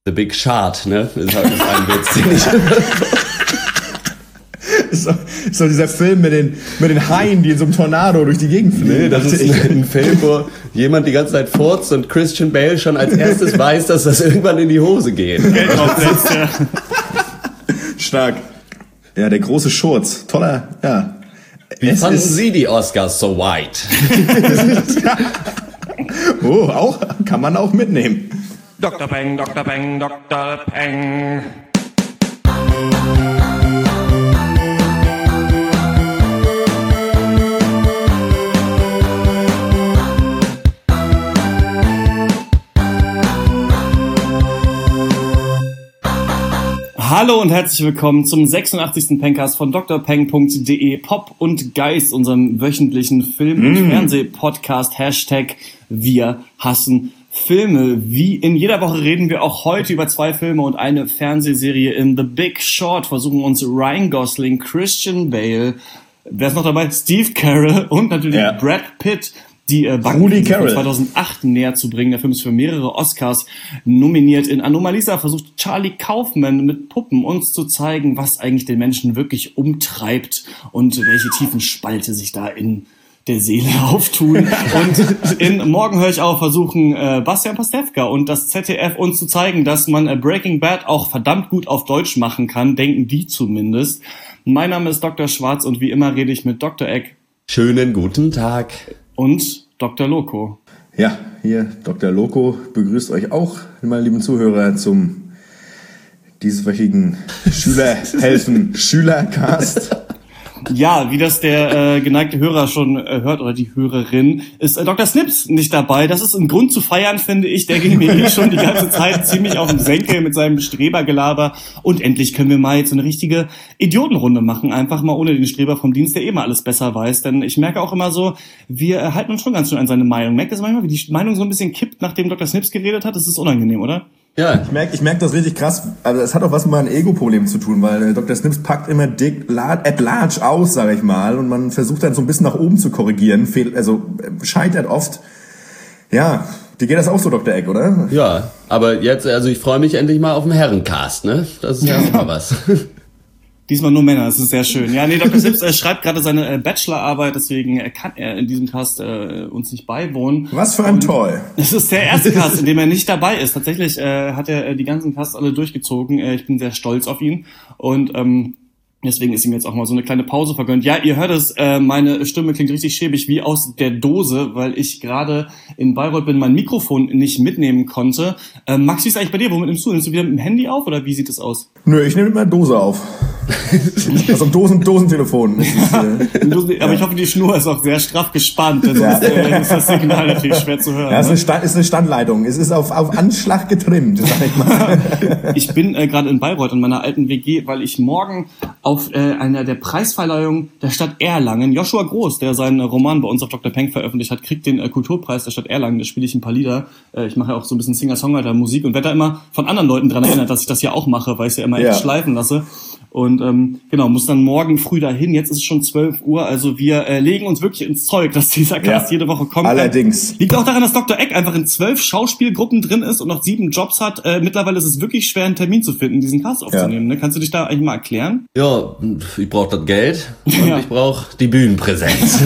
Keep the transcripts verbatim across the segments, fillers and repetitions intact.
The Big Shard, ne? Das ist halt ein Witz, den ich Ist doch, ist doch dieser Film mit den, mit den Haien, die in so einem Tornado durch die Gegend fliegen. Nee, das ist ein Film, wo jemand die ganze Zeit furzt und Christian Bale schon als erstes weiß, dass das irgendwann in die Hose geht. Geld aufsetzt, ja. Stark. Ja, der große Schurz. Toller, ja. Wie Es fanden ist- Sie die Oscars so white? Oh, auch, kann man auch mitnehmen. Doktor Peng, Doktor Peng, Doktor Peng. Hallo und herzlich willkommen zum sechsundachtzigsten Pencast von d r peng punkt d e, Pop und Geist, unserem wöchentlichen Film- und Mm. Fernseh-Podcast, Hashtag Wir hassen Filme. Wie in jeder Woche reden wir auch heute über zwei Filme und eine Fernsehserie. In The Big Short versuchen uns Ryan Gosling, Christian Bale, wer ist noch dabei? Steve Carell und natürlich Ja. Brad Pitt, die äh, Rudi Banken Carell. von zweitausendacht näher zu bringen. Der Film ist für mehrere Oscars nominiert. In Anomalisa versucht Charlie Kaufman mit Puppen uns zu zeigen, was eigentlich den Menschen wirklich umtreibt und welche tiefen Spalte sich da in der Seele auftun. Und in Morgen höre ich auf versuchen äh, Bastian Pastewka und das Z D F uns zu zeigen, dass man äh, Breaking Bad auch verdammt gut auf Deutsch machen kann, denken die zumindest. Mein Name ist Doktor Schwarz und wie immer rede ich mit Doktor Eck Schönen guten Tag. und Doktor Loco. Ja, hier Doktor Loco begrüßt euch auch, meine lieben Zuhörer, zum dieswöchigen Schülerhelfen Schülercast. Ja, wie das der äh, geneigte Hörer schon äh, hört oder die Hörerin, ist äh, Doktor Snips nicht dabei. Das ist ein Grund zu feiern, finde ich. Der ging mir eh schon die ganze Zeit ziemlich auf den Senkel mit seinem Strebergelaber. Und endlich können wir mal jetzt so eine richtige Idiotenrunde machen. Einfach mal ohne den Streber vom Dienst, der eh mal alles besser weiß. Denn ich merke auch immer so, wir äh, halten uns schon ganz schön an seine Meinung. Merkt das manchmal, wie die Meinung so ein bisschen kippt, nachdem Doktor Snips geredet hat? Das ist unangenehm, oder? Ja, Ich merke ich merk das richtig krass. Also es hat auch was mit meinem Ego-Problem zu tun, weil äh, Doktor Snips packt immer dick la- at large aus, sage ich mal, und man versucht dann so ein bisschen nach oben zu korrigieren. Fehl, also äh, scheitert oft. Ja, dir geht das auch so, Doktor Eck, oder? ja, aber jetzt, also ich freue mich endlich mal auf den Herrencast, ne? Das ist ja auch mal was. Diesmal nur Männer, das ist sehr schön. Ja, nee, Doktor Snips äh, schreibt gerade seine äh, Bachelorarbeit, deswegen äh, kann er in diesem Cast äh, uns nicht beiwohnen. Was für ein Toll. Es ist der erste Cast, in dem er nicht dabei ist. Tatsächlich äh, hat er äh, die ganzen Casts alle durchgezogen. Äh, ich bin sehr stolz auf ihn und ähm, deswegen ist ihm jetzt auch mal so eine kleine Pause vergönnt. Ja, ihr hört es, äh, meine Stimme klingt richtig schäbig wie aus der Dose, weil ich gerade in Bayreuth bin, mein Mikrofon nicht mitnehmen konnte. Äh, Max, wie ist eigentlich bei dir? Womit nimmst du? Nimmst du wieder mit dem Handy auf oder wie sieht es aus? Nö, ich nehme immer Dose auf. Also ein Dosen, Dosentelefon. Das ist, äh, Aber ich hoffe, die Schnur ist auch sehr straff gespannt, denn sonst äh, ist das Signal natürlich schwer zu hören. ja, ist ne? eine, Stand, ist eine Standleitung. Es ist auf, auf Anschlag getrimmt, sag ich mal. Ich bin äh, gerade in Bayreuth in meiner alten W G, weil ich morgen auf äh, einer der Preisverleihungen der Stadt Erlangen, Joshua Groß, der seinen äh, Roman bei uns auf Doktor Peng veröffentlicht hat, kriegt den äh, Kulturpreis der Stadt Erlangen. Da spiele ich ein paar Lieder. Äh, ich mache ja auch so ein bisschen Singer-Songwriter-Musik und werde da immer von anderen Leuten dran erinnert, dass ich das ja auch mache, weil ich es ja immer Ja. echt schleifen lasse. Und ähm, genau, muss dann morgen früh dahin. Jetzt ist es schon zwölf Uhr, also wir äh, legen uns wirklich ins Zeug, dass dieser Cast Ja. jede Woche kommt. Allerdings. Liegt auch daran, dass Doktor Eck einfach in zwölf Schauspielgruppen drin ist und noch sieben Jobs hat. Äh, mittlerweile ist es wirklich schwer, einen Termin zu finden, diesen Cast aufzunehmen. Ne? Kannst du dich da eigentlich mal erklären? Ja, ich brauche das Geld und Ja. ich brauche die Bühnenpräsenz.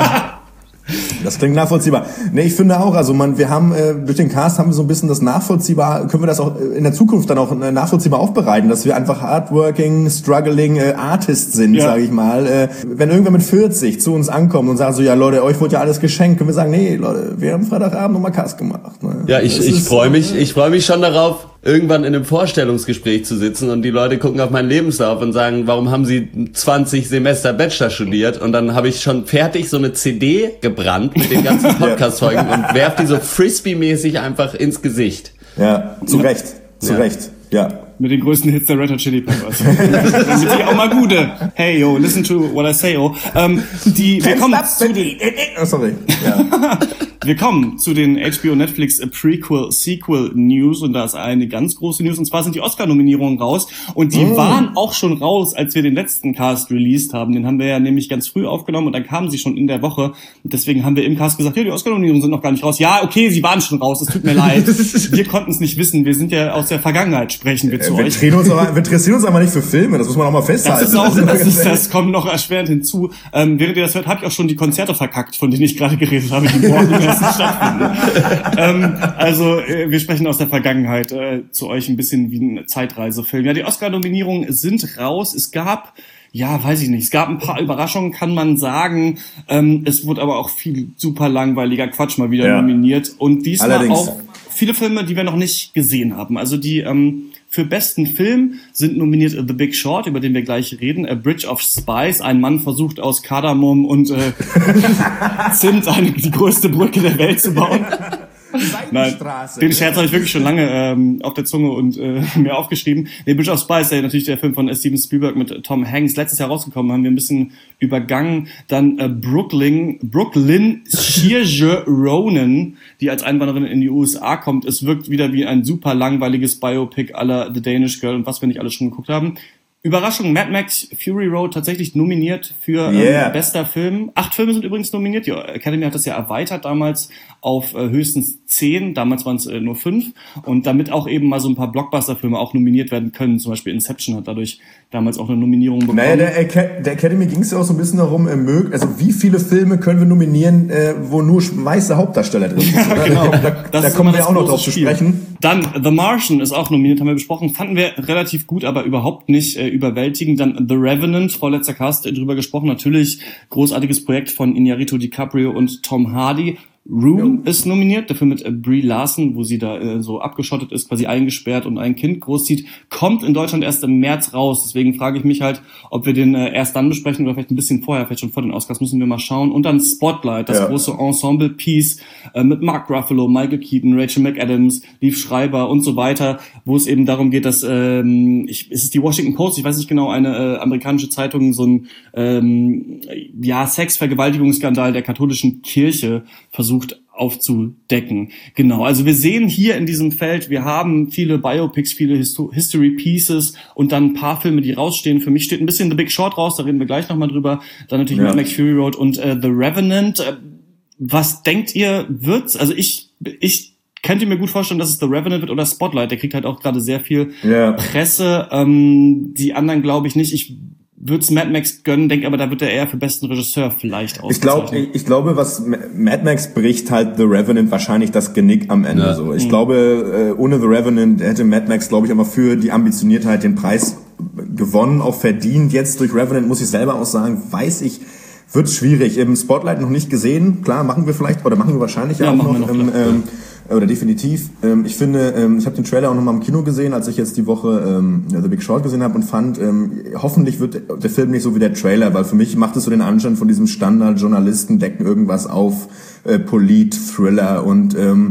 Das klingt nachvollziehbar. Nee, ich finde auch, also man, wir haben äh, durch den Cast haben wir so ein bisschen das nachvollziehbar, können wir das auch äh, in der Zukunft dann auch äh, nachvollziehbar aufbereiten, dass wir einfach hardworking, struggling äh, Artists sind, Ja. sage ich mal. Äh, wenn irgendwer mit vierzig zu uns ankommt und sagt so, ja Leute, euch wurde ja alles geschenkt, können wir sagen, nee, Leute, wir haben Freitagabend nochmal Cast gemacht. Ne? Ja, ich, Das ich ist- freue mich, ich freue mich schon darauf, irgendwann in einem Vorstellungsgespräch zu sitzen und die Leute gucken auf meinen Lebenslauf und sagen, warum haben sie zwanzig Semester Bachelor studiert? Und dann habe ich schon fertig so eine C D gebrannt mit den ganzen Podcast-Folgen und werf die so Frisbee-mäßig einfach ins Gesicht. Ja, zu Recht, zu Ja. Recht, ja. Mit den größten Hits der Red Hot Chili Peppers. Damit sie auch mal gute. Hey yo, listen to what I say, oh. Ähm, die, wir kommen zu den, Oh, sorry. Ja. Wir kommen zu den H B O Netflix Prequel Sequel News und da ist eine ganz große News und zwar sind die Oscar-Nominierungen raus und die mm. waren auch schon raus, als wir den letzten Cast released haben. Den haben wir ja nämlich ganz früh aufgenommen und dann kamen sie schon in der Woche und deswegen haben wir im Cast gesagt, ja, die Oscar-Nominierungen sind noch gar nicht raus. Ja, okay, sie waren schon raus, es tut mir leid. Wir konnten es nicht wissen, wir sind ja aus der Vergangenheit, sprechen wir zu wir euch. Uns aber, wir interessieren uns aber nicht für Filme, das muss man auch mal festhalten. Das ist auch, das, ist, das kommt noch erschwerend hinzu. Ähm, während ihr das hört, habe ich auch schon die Konzerte verkackt, von denen ich gerade geredet habe, die morgen erst stattfinden. ähm, also äh, wir sprechen aus der Vergangenheit äh, zu euch ein bisschen wie ein Zeitreisefilm. Ja, die Oscar-Nominierungen sind raus. Es gab, ja, weiß ich nicht, es gab ein paar Überraschungen, kann man sagen. Ähm, es wurde aber auch viel super langweiliger Quatsch mal wieder ja. nominiert. Und diesmal Allerdings. auch viele Filme, die wir noch nicht gesehen haben. Also die ähm, für besten Film sind nominiert The Big Short, über den wir gleich reden, A Bridge of Spies, ein Mann versucht aus Kardamom und äh, Zimt eine, die größte Brücke der Welt zu bauen. Nein, den Scherz habe ich wirklich schon lange ähm, auf der Zunge und äh, mir aufgeschrieben. Nee, Bridge of Spies, der natürlich der Film von Steven Spielberg mit Tom Hanks, letztes Jahr rausgekommen, haben wir ein bisschen übergangen. Dann äh, Brooklyn, Brooklyn Saoirse Ronan, die als Einwanderin in die U S A kommt. Es wirkt wieder wie ein super langweiliges Biopic à la The Danish Girl und was wir nicht alle schon geguckt haben. Überraschung, Mad Max Fury Road tatsächlich nominiert für yeah. ähm, bester Film. Acht Filme sind übrigens nominiert. Die Academy hat das ja erweitert damals auf äh, höchstens zehn. Damals waren es äh, nur fünf. Und damit auch eben mal so ein paar Blockbuster-Filme auch nominiert werden können. Zum Beispiel Inception hat dadurch damals auch eine Nominierung bekommen. Naja, der, Ac- der Academy ging es ja auch so ein bisschen darum, äh, mög- also wie viele Filme können wir nominieren, äh, wo nur weiße Hauptdarsteller drin sind. Ja, genau. Da, da, da kommen wir auch noch drauf zu sprechen. Dann The Martian ist auch nominiert, haben wir besprochen. Fanden wir relativ gut, aber überhaupt nicht äh, überwältigend. Dann The Revenant, vorletzter Cast äh, drüber gesprochen. Natürlich großartiges Projekt von Iñárritu DiCaprio und Tom Hardy. Room ja. ist nominiert, dafür mit äh, Brie Larson, wo sie da äh, so abgeschottet ist, quasi eingesperrt und ein Kind großzieht, kommt in Deutschland erst im März raus. Deswegen frage ich mich halt, ob wir den äh, erst dann besprechen oder vielleicht ein bisschen vorher, vielleicht schon vor den Oscars, müssen wir mal schauen. Und dann Spotlight, das ja. große Ensemble-Piece äh, mit Mark Ruffalo, Michael Keaton, Rachel McAdams, Liev Schreiber und so weiter, wo es eben darum geht, dass, ähm, ich, ist es die Washington Post, ich weiß nicht genau, eine äh, amerikanische Zeitung, so ein ähm, ja Sex-Vergewaltigungsskandal der katholischen Kirche versucht aufzudecken. Genau, also wir sehen hier in diesem Feld, wir haben viele Biopics, viele Histo- History Pieces und dann ein paar Filme, die rausstehen. Für mich steht ein bisschen The Big Short raus, da reden wir gleich nochmal drüber. Dann natürlich Mad Max Fury Road und äh, The Revenant. Äh, was denkt ihr, wird's? Also ich, ich könnte mir gut vorstellen, dass es The Revenant wird oder Spotlight. Der kriegt halt auch gerade sehr viel yeah. Presse. Ähm, die anderen glaube ich nicht. Ich würde es Mad Max gönnen, denke aber, da wird er eher für besten Regisseur vielleicht ausgezeichnet. Ich glaube, ich, ich glaube, was Mad Max bricht halt The Revenant wahrscheinlich das Genick am Ende. Ja. So, ich mhm. glaube, ohne The Revenant hätte Mad Max, glaube ich, aber für die Ambitioniertheit den Preis gewonnen, auch verdient. Jetzt durch Revenant muss ich selber auch sagen, weiß ich, wird schwierig. Im Spotlight noch nicht gesehen. Klar, machen wir vielleicht oder machen wir wahrscheinlich ja, auch noch. noch ähm, ähm, oder definitiv. Ähm, ich finde, ähm, ich habe den Trailer auch noch mal im Kino gesehen, als ich jetzt die Woche ähm, The Big Short gesehen habe und fand, ähm, hoffentlich wird der Film nicht so wie der Trailer, weil für mich macht es so den Anschein von diesem Standard-Journalisten decken irgendwas auf, äh, Polit-Thriller und ähm,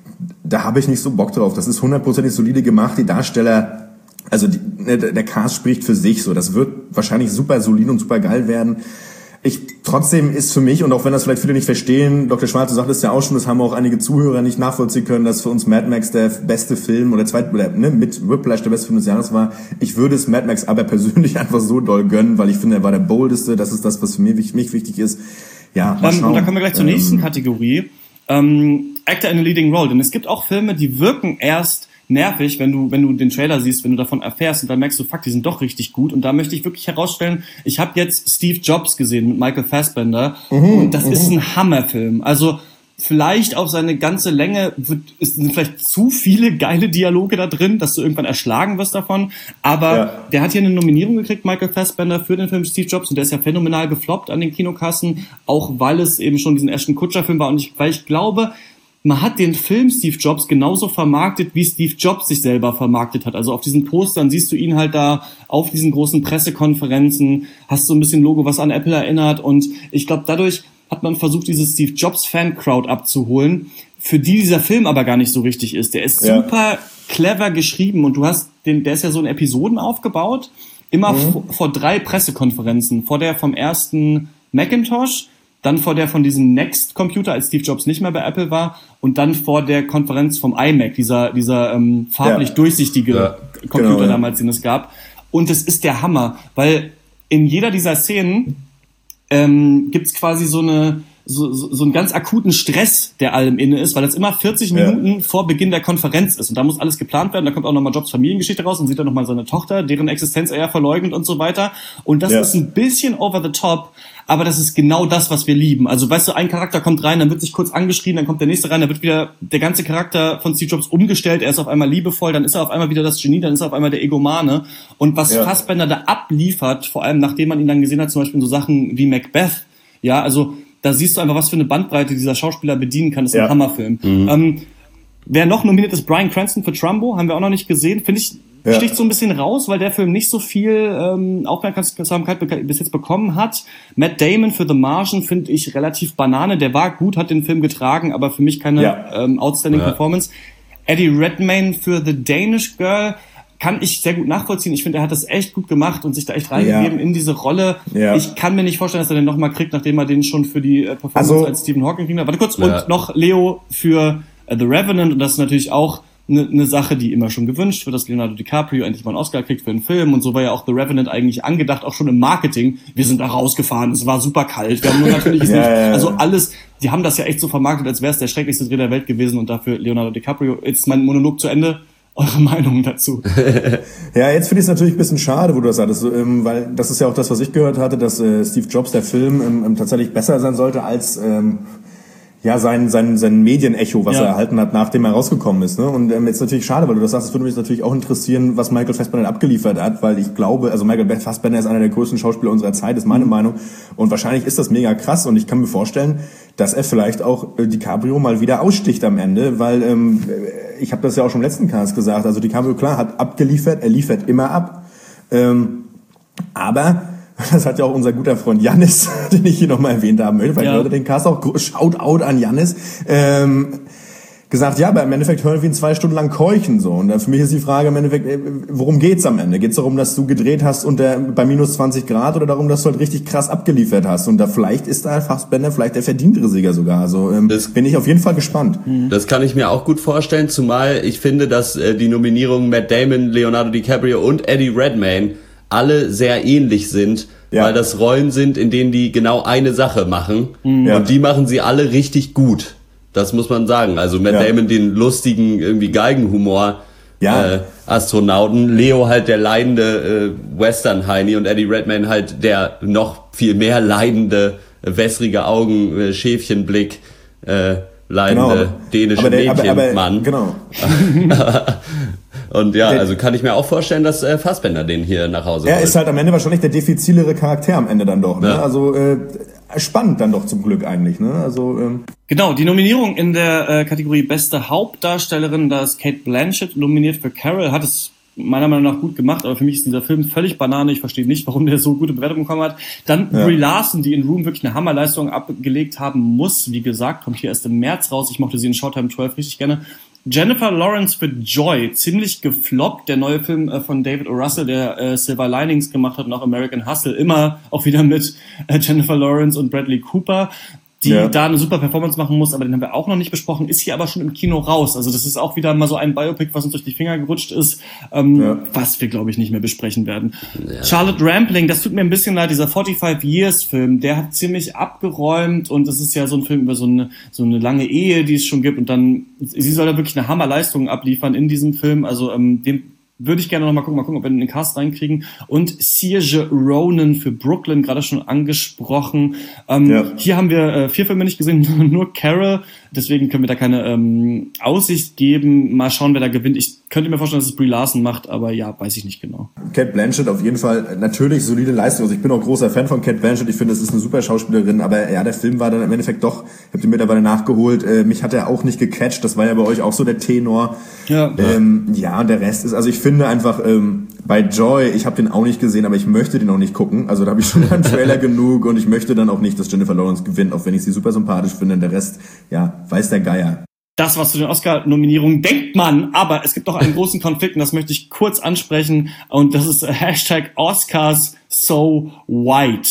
da habe ich nicht so Bock drauf. Das ist hundertprozentig solide gemacht. Die Darsteller, also die, ne, der Cast spricht für sich so. Das wird wahrscheinlich super solide und super geil werden. Ich, trotzdem ist für mich, und auch wenn das vielleicht viele nicht verstehen, Doktor Schwarze sagt es ja auch schon, das haben auch einige Zuhörer nicht nachvollziehen können, dass für uns Mad Max der beste Film oder zweit, ne, mit Whiplash der beste Film des Jahres war. Ich würde es Mad Max aber persönlich einfach so doll gönnen, weil ich finde, er war der boldeste, das ist das, was für mich, mich wichtig ist. Ja, mal schauen. Und da kommen wir gleich zur nächsten ähm, Kategorie. Ähm, Actor in a Leading Role. Denn es gibt auch Filme, die wirken erst nervig, wenn du wenn du den Trailer siehst, wenn du davon erfährst und dann merkst du, fuck, die sind doch richtig gut. Und da möchte ich wirklich herausstellen, ich habe jetzt Steve Jobs gesehen mit Michael Fassbender mhm, und das mhm. ist ein Hammerfilm. Also vielleicht auf seine ganze Länge wird, es sind vielleicht zu viele geile Dialoge da drin, dass du irgendwann erschlagen wirst davon. Aber ja. der hat hier eine Nominierung gekriegt, Michael Fassbender, für den Film Steve Jobs und der ist ja phänomenal gefloppt an den Kinokassen, auch weil es eben schon diesen Ashton Kutcher-Film war und ich, weil ich glaube, man hat den Film Steve Jobs genauso vermarktet, wie Steve Jobs sich selber vermarktet hat. Also auf diesen Postern siehst du ihn halt da auf diesen großen Pressekonferenzen, hast so ein bisschen Logo, was an Apple erinnert. Und ich glaube, dadurch hat man versucht, diese Steve Jobs Fan-Crowd abzuholen, für die dieser Film aber gar nicht so richtig ist. Der ist ja. super clever geschrieben und du hast den, der ist ja so in Episoden aufgebaut, immer mhm. vor, vor drei Pressekonferenzen. Vor der vom ersten Macintosh, dann vor der von diesem Next-Computer, als Steve Jobs nicht mehr bei Apple war, und dann vor der Konferenz vom iMac, dieser dieser ähm, farblich ja. durchsichtige ja. Computer genau, ja. damals, den es gab. Und es ist der Hammer, weil in jeder dieser Szenen ähm, gibt's quasi so eine So, so, so einen ganz akuten Stress, der allem inne ist, weil das immer vierzig Minuten ja. vor Beginn der Konferenz ist. Und da muss alles geplant werden. Da kommt auch nochmal Jobs Familiengeschichte raus und sieht dann nochmal seine Tochter, deren Existenz er ja verleugnet und so weiter. Und das ja. ist ein bisschen over the top, aber das ist genau das, was wir lieben. Also weißt du, ein Charakter kommt rein, dann wird sich kurz angeschrien, dann kommt der nächste rein, dann wird wieder der ganze Charakter von Steve Jobs umgestellt. Er ist auf einmal liebevoll, dann ist er auf einmal wieder das Genie, dann ist er auf einmal der Egomane. Und was ja. Fassbender da abliefert, vor allem nachdem man ihn dann gesehen hat, zum Beispiel in so Sachen wie Macbeth, ja, also da siehst du einfach, was für eine Bandbreite dieser Schauspieler bedienen kann. Das ist ja. ein Hammerfilm. Mhm. Ähm, wer noch nominiert ist, Bryan Cranston für Trumbo, haben wir auch noch nicht gesehen. Finde ich, ja. sticht so ein bisschen raus, weil der Film nicht so viel ähm, Aufmerksamkeit bis jetzt bekommen hat. Matt Damon für The Martian finde ich relativ Banane. Der war gut, hat den Film getragen, aber für mich keine ja. ähm, outstanding ja. Performance. Eddie Redmayne für The Danish Girl kann ich sehr gut nachvollziehen. Ich finde, er hat das echt gut gemacht und sich da echt reingegeben ja. in diese Rolle. Ja. Ich kann mir nicht vorstellen, dass er den nochmal kriegt, nachdem er den schon für die äh, Performance also, als Stephen Hawking kriegt. Warte kurz, ja. und noch Leo für äh, The Revenant. Und das ist natürlich auch eine ne Sache, die immer schon gewünscht wird, dass Leonardo DiCaprio endlich mal einen Oscar kriegt für einen Film. Und so war ja auch The Revenant eigentlich angedacht, auch schon im Marketing. Wir sind da rausgefahren, es war super kalt. Wir haben nur natürlich ja, nicht, ja, also alles, die haben das ja echt so vermarktet, als wäre es der schrecklichste Dreh der Welt gewesen und dafür Leonardo DiCaprio. Jetzt ist mein Monolog zu Ende. Eure Meinung dazu? Ja, jetzt finde ich es natürlich ein bisschen schade, wo du das sagtest, ähm, weil das ist ja auch das, was ich gehört hatte, dass äh, Steve Jobs, der Film, ähm, tatsächlich besser sein sollte als ähm, ja sein sein sein Medienecho, was ja. er erhalten hat, nachdem er rausgekommen ist. Ne? Und ähm, jetzt natürlich schade, weil du das sagst, es würde mich natürlich auch interessieren, was Michael Fassbender abgeliefert hat, weil ich glaube, also Michael Fassbender ist einer der größten Schauspieler unserer Zeit, ist meine mhm. Meinung. Und wahrscheinlich ist das mega krass und ich kann mir vorstellen, dass er vielleicht auch äh, DiCaprio mal wieder aussticht am Ende, weil ähm, ich habe das ja auch schon im letzten Cast gesagt, also DiCaprio, klar, hat abgeliefert, er liefert immer ab, ähm, aber das hat ja auch unser guter Freund Jannis, den ich hier nochmal erwähnt haben möchte, weil ja. ich hörte den Cast auch, Shoutout an Jannis, ähm, gesagt, ja, aber im Endeffekt hören wir ihn zwei Stunden lang keuchen, so. Und für mich ist die Frage im Endeffekt, worum geht's am Ende? Geht's darum, dass du gedreht hast unter, bei minus zwanzig Grad oder darum, dass du halt richtig krass abgeliefert hast? Und da vielleicht ist da Fassbender vielleicht der verdientere Sieger sogar. Also ähm, das, bin ich auf jeden Fall gespannt. Das kann ich mir auch gut vorstellen, zumal ich finde, dass äh, die Nominierungen Matt Damon, Leonardo DiCaprio und Eddie Redmayne alle sehr ähnlich sind, ja. weil das Rollen sind, in denen die genau eine Sache machen. Mhm. Und die machen sie alle richtig gut. Das muss man sagen. Also Matt ja. Damon den lustigen, irgendwie Geigenhumor ja. äh, Astronauten, Leo halt der leidende äh, Western-Heini und Eddie Redmayne halt der noch viel mehr leidende, äh, wässrige Augen, äh, Schäfchenblick, äh, leidende genau. dänische Mädchenmann. Genau. Und ja, also kann ich mir auch vorstellen, dass äh, Fassbender den hier nach Hause Er holt. ist halt am Ende wahrscheinlich der diffizilere Charakter am Ende dann doch. Ne? Ja. Also äh, spannend dann doch zum Glück eigentlich. Ne? Also ähm. Genau, die Nominierung in der äh, Kategorie Beste Hauptdarstellerin, da ist Cate Blanchett nominiert für Carol, hat es meiner Meinung nach gut gemacht, aber für mich ist dieser Film völlig Banane. Ich verstehe nicht, warum der so gute Bewertungen bekommen hat. Dann ja. Brie Larson, die in Room wirklich eine Hammerleistung abgelegt haben muss. Wie gesagt, kommt hier erst im März raus. Ich mochte sie in Showtime zwölf richtig gerne. Jennifer Lawrence für Joy, ziemlich gefloppt. Der neue Film äh, von David O. Russell, der äh, Silver Linings gemacht hat und auch American Hustle, immer auch wieder mit äh, Jennifer Lawrence und Bradley Cooper, die ja. da eine super Performance machen muss, aber den haben wir auch noch nicht besprochen, ist hier aber schon im Kino raus. Also das ist auch wieder mal so ein Biopic, was uns durch die Finger gerutscht ist, ähm, ja. was wir, glaube ich, nicht mehr besprechen werden. Ja. Charlotte Rampling, das tut mir ein bisschen leid, dieser forty-five Years Film, der hat ziemlich abgeräumt und das ist ja so ein Film über so eine so eine lange Ehe, die es schon gibt und dann, sie soll da wirklich eine Hammerleistung abliefern in diesem Film, also ähm, dem würde ich gerne noch mal gucken, mal gucken, ob wir den Cast reinkriegen. Und Saoirse Ronan für Brooklyn, gerade schon angesprochen. Ähm, ja. Hier haben wir äh, vier Filme nicht gesehen, nur Carol. Deswegen können wir da keine ähm, Aussicht geben. Mal schauen, wer da gewinnt. Ich könnte mir vorstellen, dass es Brie Larson macht, aber ja, weiß ich nicht genau. Cate Blanchett auf jeden Fall natürlich solide Leistung. Also ich bin auch großer Fan von Cate Blanchett. Ich finde, es ist eine super Schauspielerin. Aber ja, der Film war dann im Endeffekt doch, ich habe den mittlerweile nachgeholt, äh, mich hat er auch nicht gecatcht. Das war ja bei euch auch so der Tenor. Ja, ähm, ja und der Rest ist, also ich finde einfach, ähm, bei Joy, ich habe den auch nicht gesehen, aber ich möchte den auch nicht gucken. Also da habe ich schon einen Trailer genug und ich möchte dann auch nicht, dass Jennifer Lawrence gewinnt, auch wenn ich sie super sympathisch finde. Und der Rest, ja, weiß der Geier. Das, was zu den Oscar-Nominierungen denkt man, aber es gibt doch einen großen Konflikt und das möchte ich kurz ansprechen und das ist Hashtag Oscars so white.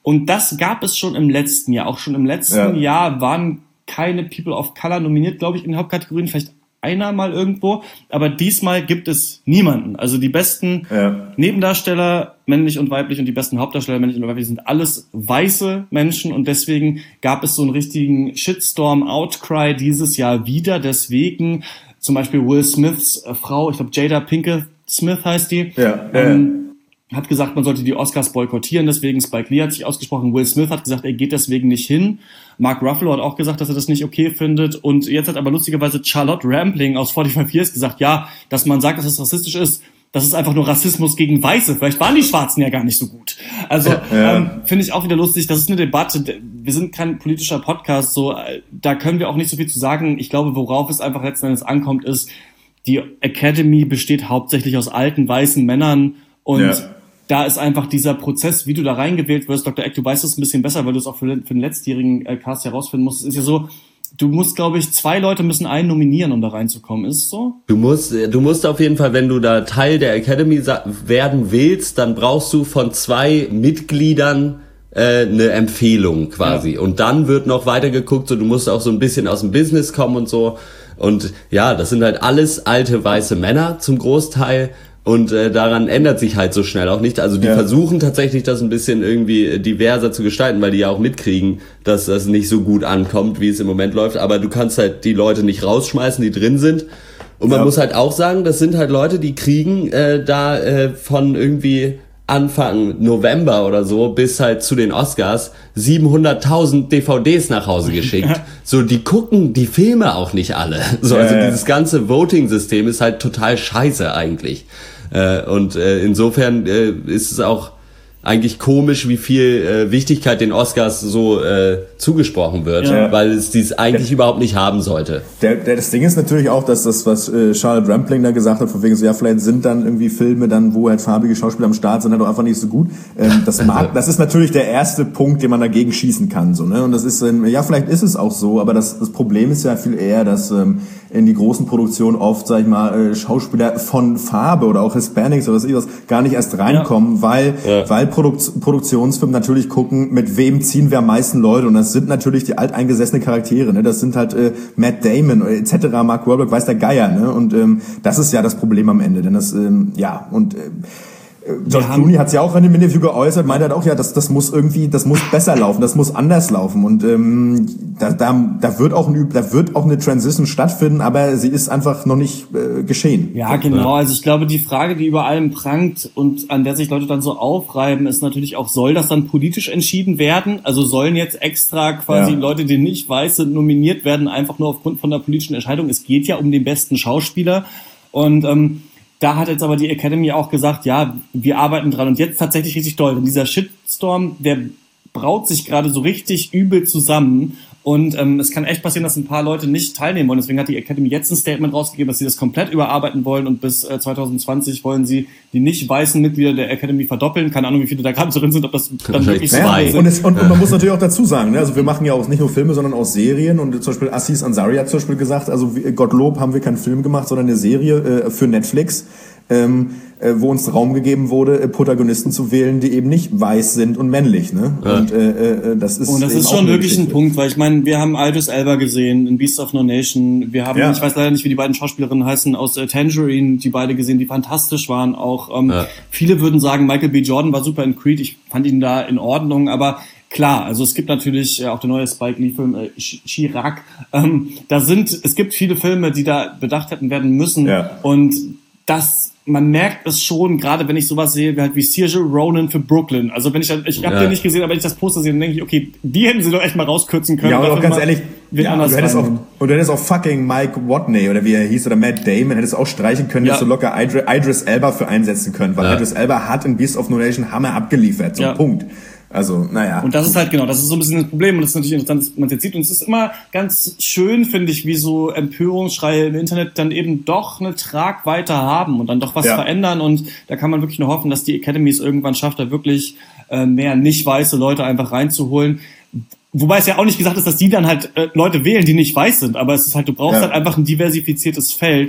Und das gab es schon im letzten Jahr. Auch schon im letzten ja. Jahr waren keine People of Color nominiert, glaube ich, in den Hauptkategorien. Vielleicht einer mal irgendwo. Aber diesmal gibt es niemanden. Also die besten ja. Nebendarsteller, männlich und weiblich, und die besten Hauptdarsteller, männlich und weiblich, sind alles weiße Menschen. Und deswegen gab es so einen richtigen Shitstorm-Outcry dieses Jahr wieder. Deswegen zum Beispiel Will Smiths Frau, ich glaube Jada Pinkett Smith heißt die, ja. ähm, ja. hat gesagt, man sollte die Oscars boykottieren, deswegen Spike Lee hat sich ausgesprochen, Will Smith hat gesagt, er geht deswegen nicht hin, Mark Ruffalo hat auch gesagt, dass er das nicht okay findet, und jetzt hat aber lustigerweise Charlotte Rampling aus forty-five Years gesagt, ja, dass man sagt, dass das rassistisch ist, das ist einfach nur Rassismus gegen Weiße, vielleicht waren die Schwarzen ja gar nicht so gut. Also ja. ähm, finde ich auch wieder lustig, das ist eine Debatte, wir sind kein politischer Podcast, so da können wir auch nicht so viel zu sagen. Ich glaube, worauf es einfach letzten Endes ankommt, ist, die Academy besteht hauptsächlich aus alten, weißen Männern, und ja. da ist einfach dieser Prozess, wie du da reingewählt wirst. Doktor Eck, du weißt es ein bisschen besser, weil du es auch für den, für den letztjährigen äh, Cast herausfinden musst. Es ist ja so, du musst, glaube ich, zwei Leute müssen einen nominieren, um da reinzukommen. Ist es so? Du musst, du musst auf jeden Fall, wenn du da Teil der Academy werden willst, dann brauchst du von zwei Mitgliedern äh, eine Empfehlung quasi. Ja. Und dann wird noch weiter geguckt, so du musst auch so ein bisschen aus dem Business kommen und so. Und ja, das sind halt alles alte weiße Männer zum Großteil. Und äh, daran ändert sich halt so schnell auch nicht. Also die ja. versuchen tatsächlich, das ein bisschen irgendwie diverser zu gestalten, weil die ja auch mitkriegen, dass das nicht so gut ankommt, wie es im Moment läuft. Aber du kannst halt die Leute nicht rausschmeißen, die drin sind. Und man ja. muss halt auch sagen, das sind halt Leute, die kriegen äh, da äh, von irgendwie Anfang November oder so bis halt zu den Oscars siebenhunderttausend D V Ds nach Hause geschickt. So, die gucken die Filme auch nicht alle. So, also ja, ja. dieses ganze Voting-System ist halt total scheiße eigentlich. Äh, und äh, insofern äh, ist es auch eigentlich komisch, wie viel äh, Wichtigkeit den Oscars so äh, zugesprochen wird, ja. weil es dies eigentlich der, überhaupt nicht haben sollte. Der, der, das Ding ist natürlich auch, dass das, was äh, Charlotte Rampling da gesagt hat, von wegen so, ja, vielleicht sind dann irgendwie Filme dann, wo halt farbige Schauspieler am Start sind, halt auch einfach nicht so gut. Ähm, das mag, das ist natürlich der erste Punkt, den man dagegen schießen kann, so, ne? Und das ist, ähm, ja, vielleicht ist es auch so, aber das, das Problem ist ja viel eher, dass ähm, in die großen Produktionen oft, sag ich mal, äh, Schauspieler von Farbe oder auch Hispanics oder was ich was gar nicht erst reinkommen, ja. weil, ja. weil Produkt, Produktionsfirmen natürlich gucken, mit wem ziehen wir am meisten Leute, und das sind natürlich die alteingesessenen Charaktere, ne? Das sind halt äh, Matt Damon et cetera, Mark Wahlberg, weiß der Geier, ne? Und ähm, das ist ja das Problem am Ende, denn das, ähm, ja, und äh, George Clooney hat es ja auch in dem Interview geäußert, meinte halt auch, ja, das, das muss irgendwie, das muss besser laufen, das muss anders laufen, und ähm, da, da, da wird auch ein, da wird auch eine Transition stattfinden, aber sie ist einfach noch nicht äh, geschehen. Ja, genau. Also ich glaube, die Frage, die über allem prangt und an der sich Leute dann so aufreiben, ist natürlich auch, soll das dann politisch entschieden werden? Also sollen jetzt extra quasi ja. Leute, die nicht weiß sind, nominiert werden, einfach nur aufgrund von der politischen Entscheidung? Es geht ja um den besten Schauspieler, und ähm, da hat jetzt aber die Academy auch gesagt, ja, wir arbeiten dran, und jetzt tatsächlich richtig doll. Denn dieser Shitstorm, der braut sich gerade so richtig übel zusammen, und ähm, es kann echt passieren, dass ein paar Leute nicht teilnehmen wollen. Deswegen hat die Academy jetzt ein Statement rausgegeben, dass sie das komplett überarbeiten wollen, und bis äh, zwanzig zwanzig wollen sie die nicht weißen Mitglieder der Academy verdoppeln. Keine Ahnung, wie viele da gerade drin sind, ob das dann wirklich zwei sind. Und, es, und, und man muss natürlich auch dazu sagen, ne? Also wir machen ja auch nicht nur Filme, sondern auch Serien, und zum Beispiel Aziz Ansari hat zum Beispiel gesagt, also Gottlob haben wir keinen Film gemacht, sondern eine Serie äh, für Netflix, ähm, äh, wo uns Raum gegeben wurde, äh, Protagonisten zu wählen, die eben nicht weiß sind und männlich, ne? Ja. Und äh, äh, das ist und das ist schon wirklich Geschichte. Ein Punkt, weil ich meine, wir haben Idris Elba gesehen in Beasts of No Nation, wir haben, ja. ich weiß leider nicht, wie die beiden Schauspielerinnen heißen, aus äh, Tangerine, die beide gesehen, die fantastisch waren auch. Ähm, ja. Viele würden sagen, Michael B. Jordan war super in Creed, ich fand ihn da in Ordnung, aber klar, also es gibt natürlich äh, auch der neue Spike Lee-Film äh, Chirac, ähm, da sind, es gibt viele Filme, die da bedacht hätten werden müssen, ja. und das, man merkt es schon, gerade wenn ich sowas sehe, wie halt wie Saoirse Ronan für Brooklyn. Also wenn ich, ich habe ja. den nicht gesehen, aber wenn ich das Poster sehe, dann denke ich, okay, die hätten sie doch echt mal rauskürzen können. Ja, aber auch ganz ehrlich, ja, du hättest auch, und du hättest auch fucking Mike Watney, oder wie er hieß, oder Matt Damon, hättest auch streichen können, ja. hättest du locker Idris, Idris Elba für einsetzen können, weil ja. Idris Elba hat in Beasts of No Nation Hammer abgeliefert, so ja. Punkt. Also, naja. Und das ist halt genau, das ist so ein bisschen das Problem, und das ist natürlich interessant, dass man es jetzt sieht, und es ist immer ganz schön, finde ich, wie so Empörungsschreie im Internet dann eben doch eine Tragweite haben und dann doch was ja. verändern, und da kann man wirklich nur hoffen, dass die Academy es irgendwann schafft, da wirklich äh, mehr nicht weiße Leute einfach reinzuholen. Wobei es ja auch nicht gesagt ist, dass die dann halt äh, Leute wählen, die nicht weiß sind, aber es ist halt, du brauchst ja. halt einfach ein diversifiziertes Feld,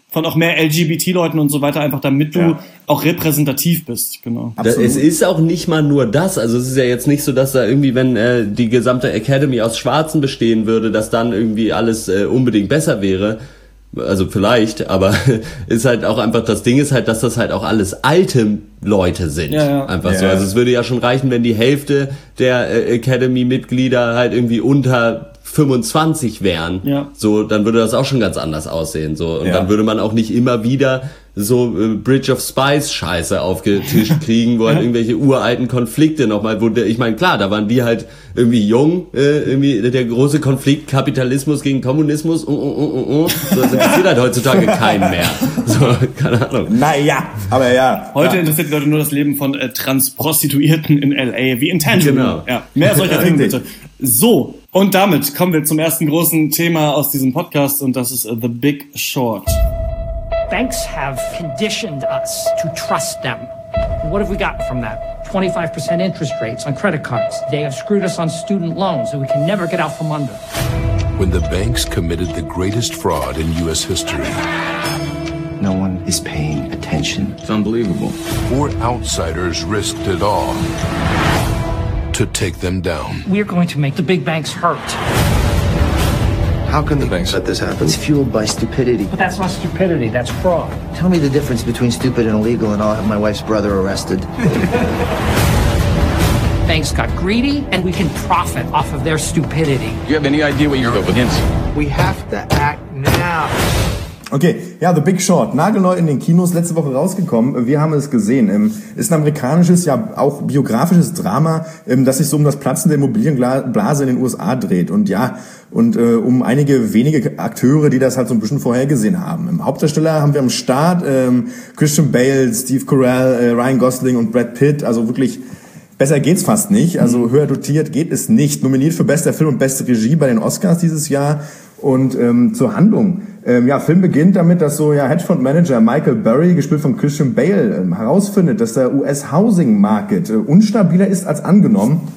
von auch mehr L G B T-Leuten und so weiter, einfach damit du ja. auch repräsentativ bist, genau. Da, es ist auch nicht mal nur das, also es ist ja jetzt nicht so, dass da irgendwie, wenn äh, die gesamte Academy aus Schwarzen bestehen würde, dass dann irgendwie alles äh, unbedingt besser wäre. Also vielleicht, aber ist halt auch einfach, das Ding ist halt, dass das halt auch alles alte Leute sind. Ja, ja. Einfach ja. so. Also es würde ja schon reichen, wenn die Hälfte der äh, Academy-Mitglieder halt irgendwie unter fünfundzwanzig wären. Ja. So, dann würde das auch schon ganz anders aussehen. So. Und ja. dann würde man auch nicht immer wieder so äh, Bridge of Spies Scheiße aufgetischt kriegen, wo halt irgendwelche uralten Konflikte nochmal, wo der, ich meine, klar, da waren die halt irgendwie jung, äh, irgendwie der große Konflikt Kapitalismus gegen Kommunismus, uh, uh, uh, uh. So, das interessiert halt heutzutage keinen mehr. So, keine Ahnung. Naja, aber ja. Heute ja. interessiert die Leute nur das Leben von äh, Transprostituierten in L A, wie in Tangible. Genau. Ja, mehr solcher Filme bitte. So, und damit kommen wir zum ersten großen Thema aus diesem Podcast und das ist uh, The Big Short. Banks have conditioned us to trust them. And what have we gotten from that? twenty-five percent interest rates on credit cards. They have screwed us on student loans that we can never get out from under. When the banks committed the greatest fraud in U S history, no one is paying attention. It's unbelievable. Four outsiders risked it all to take them down. We're going to make the big banks hurt. How can the banks let this happen? It's fueled by stupidity. But that's not stupidity, that's fraud. Tell me the difference between stupid and illegal and I'll have my wife's brother arrested. Banks got greedy and we can profit off of their stupidity. Do you have any idea what you're up against? We have to act now. Okay, ja, The Big Short, nagelneu in den Kinos, letzte Woche rausgekommen. Wir haben es gesehen. Ist ein amerikanisches, ja auch biografisches Drama, das sich so um das Platzen der Immobilienblase in den U S A dreht. Und ja, und äh, um einige wenige Akteure, die das halt so ein bisschen vorhergesehen haben. Im Hauptdarsteller haben wir am Start ähm, Christian Bale, Steve Carell, äh, Ryan Gosling und Brad Pitt. Also wirklich, besser geht's fast nicht. Also höher dotiert geht es nicht. Nominiert für bester Film und beste Regie bei den Oscars dieses Jahr. Und ähm, zur Handlung. Ähm, ja, Film beginnt damit, dass so ja Hedgefondsmanager Michael Burry, gespielt von Christian Bale, ähm, herausfindet, dass der U S Housing Market äh, unstabiler ist als angenommen.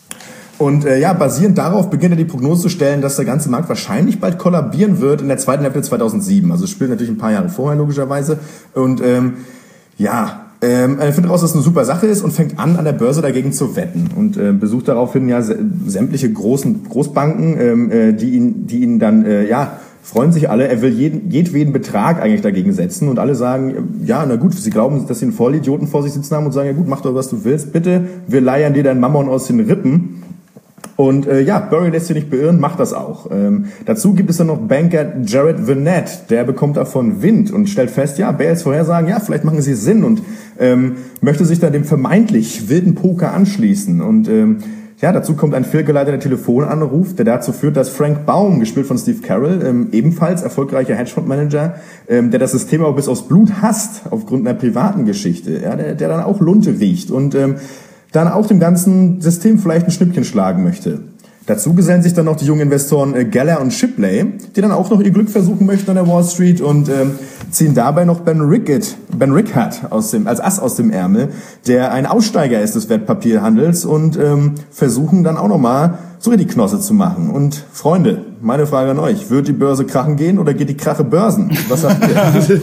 Und äh, ja, basierend darauf beginnt er die Prognose zu stellen, dass der ganze Markt wahrscheinlich bald kollabieren wird in der zweiten Hälfte zweitausendsieben. Also es spielt natürlich ein paar Jahre vorher logischerweise. Und ähm, ja, Ähm, er findet raus, dass es eine super Sache ist und fängt an, an der Börse dagegen zu wetten und äh, besucht daraufhin ja sämtliche großen Großbanken, ähm, äh, die ihn, die ihn dann äh, ja freuen sich alle. Er will jeden jedweden Betrag eigentlich dagegen setzen und alle sagen, ja, na gut, sie glauben, dass sie einen Vollidioten vor sich sitzen haben und sagen, ja gut, mach doch was du willst, bitte, wir leiern dir dein Mammon aus den Rippen. Und äh, ja, Burry lässt sich nicht beirren, macht das auch. Ähm, dazu gibt es dann noch Banker Jared Vinette, der bekommt davon Wind und stellt fest, ja, Bales Vorhersagen, ja, vielleicht machen sie Sinn und ähm, möchte sich dann dem vermeintlich wilden Poker anschließen. Und ähm, ja, dazu kommt ein fehlgeleiteter Telefonanruf, der dazu führt, dass Frank Baum, gespielt von Steve Carell, ähm, ebenfalls erfolgreicher Hedgefondsmanager, ähm, der das System aber bis aufs Blut hasst, aufgrund einer privaten Geschichte, ja, der, der dann auch Lunte riecht und ähm, dann auch dem ganzen System vielleicht ein Schnippchen schlagen möchte. Dazu gesellen sich dann noch die jungen Investoren äh, Geller und Shipley, die dann auch noch ihr Glück versuchen möchten an der Wall Street und ähm, ziehen dabei noch Ben Rickett, Ben Rickard aus dem, als Ass aus dem Ärmel, der ein Aussteiger ist des Wertpapierhandels und ähm, versuchen dann auch nochmal so die Knosse zu machen. Und Freunde, meine Frage an euch, wird die Börse krachen gehen oder geht die Krache Börsen? Was sagt ihr?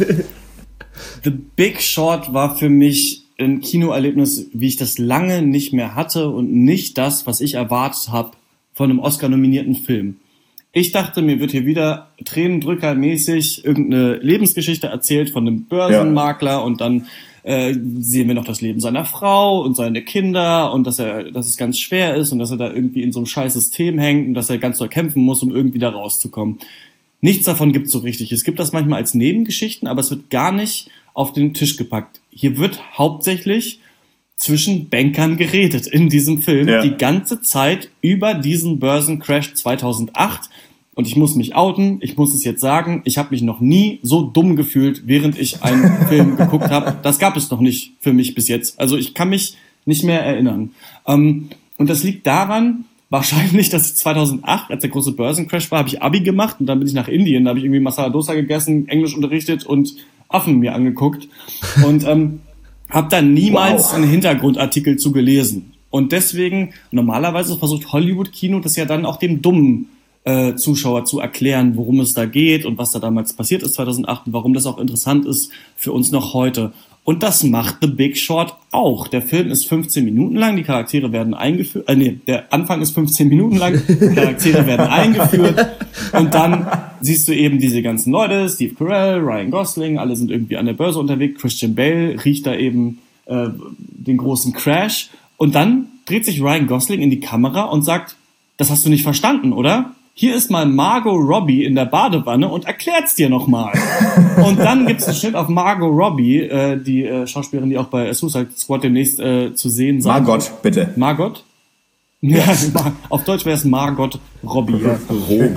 The Big Short war für mich ein Kinoerlebnis, wie ich das lange nicht mehr hatte und nicht das, was ich erwartet habe von einem Oscar-nominierten Film. Ich dachte, mir wird hier wieder tränendrückermäßig irgendeine Lebensgeschichte erzählt von einem Börsenmakler ja. und dann äh, sehen wir noch das Leben seiner Frau und seine Kinder und dass er, dass es ganz schwer ist und dass er da irgendwie in so einem scheiß System hängt und dass er ganz doll kämpfen muss, um irgendwie da rauszukommen. Nichts davon gibt's so richtig. Es gibt das manchmal als Nebengeschichten, aber es wird gar nicht auf den Tisch gepackt. Hier wird hauptsächlich zwischen Bankern geredet in diesem Film. Ja. Die ganze Zeit über diesen Börsencrash zweitausendacht. Und ich muss mich outen, ich muss es jetzt sagen, ich habe mich noch nie so dumm gefühlt, während ich einen Film geguckt habe. Das gab es noch nicht für mich bis jetzt. Also ich kann mich nicht mehr erinnern. Und das liegt daran, wahrscheinlich, dass ich zweitausendacht, als der große Börsencrash war, habe ich Abi gemacht und dann bin ich nach Indien, da habe ich irgendwie Masala Dosa gegessen, Englisch unterrichtet und Affen mir angeguckt und ähm, habe da niemals wow. einen Hintergrundartikel zu gelesen. Und deswegen, normalerweise versucht Hollywood-Kino das ja dann auch dem Dummen äh, Zuschauer zu erklären, worum es da geht und was da damals passiert ist zweitausendacht und warum das auch interessant ist für uns noch heute. Und das macht The Big Short auch. Der Film ist fünfzehn Minuten lang, die Charaktere werden eingeführt, äh, nee, der Anfang ist fünfzehn Minuten lang, die Charaktere werden eingeführt und dann siehst du eben diese ganzen Leute, Steve Carell, Ryan Gosling, alle sind irgendwie an der Börse unterwegs, Christian Bale riecht da eben äh, den großen Crash und dann dreht sich Ryan Gosling in die Kamera und sagt, das hast du nicht verstanden, oder? Hier ist mal Margot Robbie in der Badewanne und erklärt's dir nochmal. Und dann gibt's einen Schnitt auf Margot Robbie, äh, die äh, Schauspielerin, die auch bei Suicide Squad demnächst äh, zu sehen sein. Margot, bitte. Margot? Ja, auf Deutsch wäre es Margot Robbie. Ja. Robbie.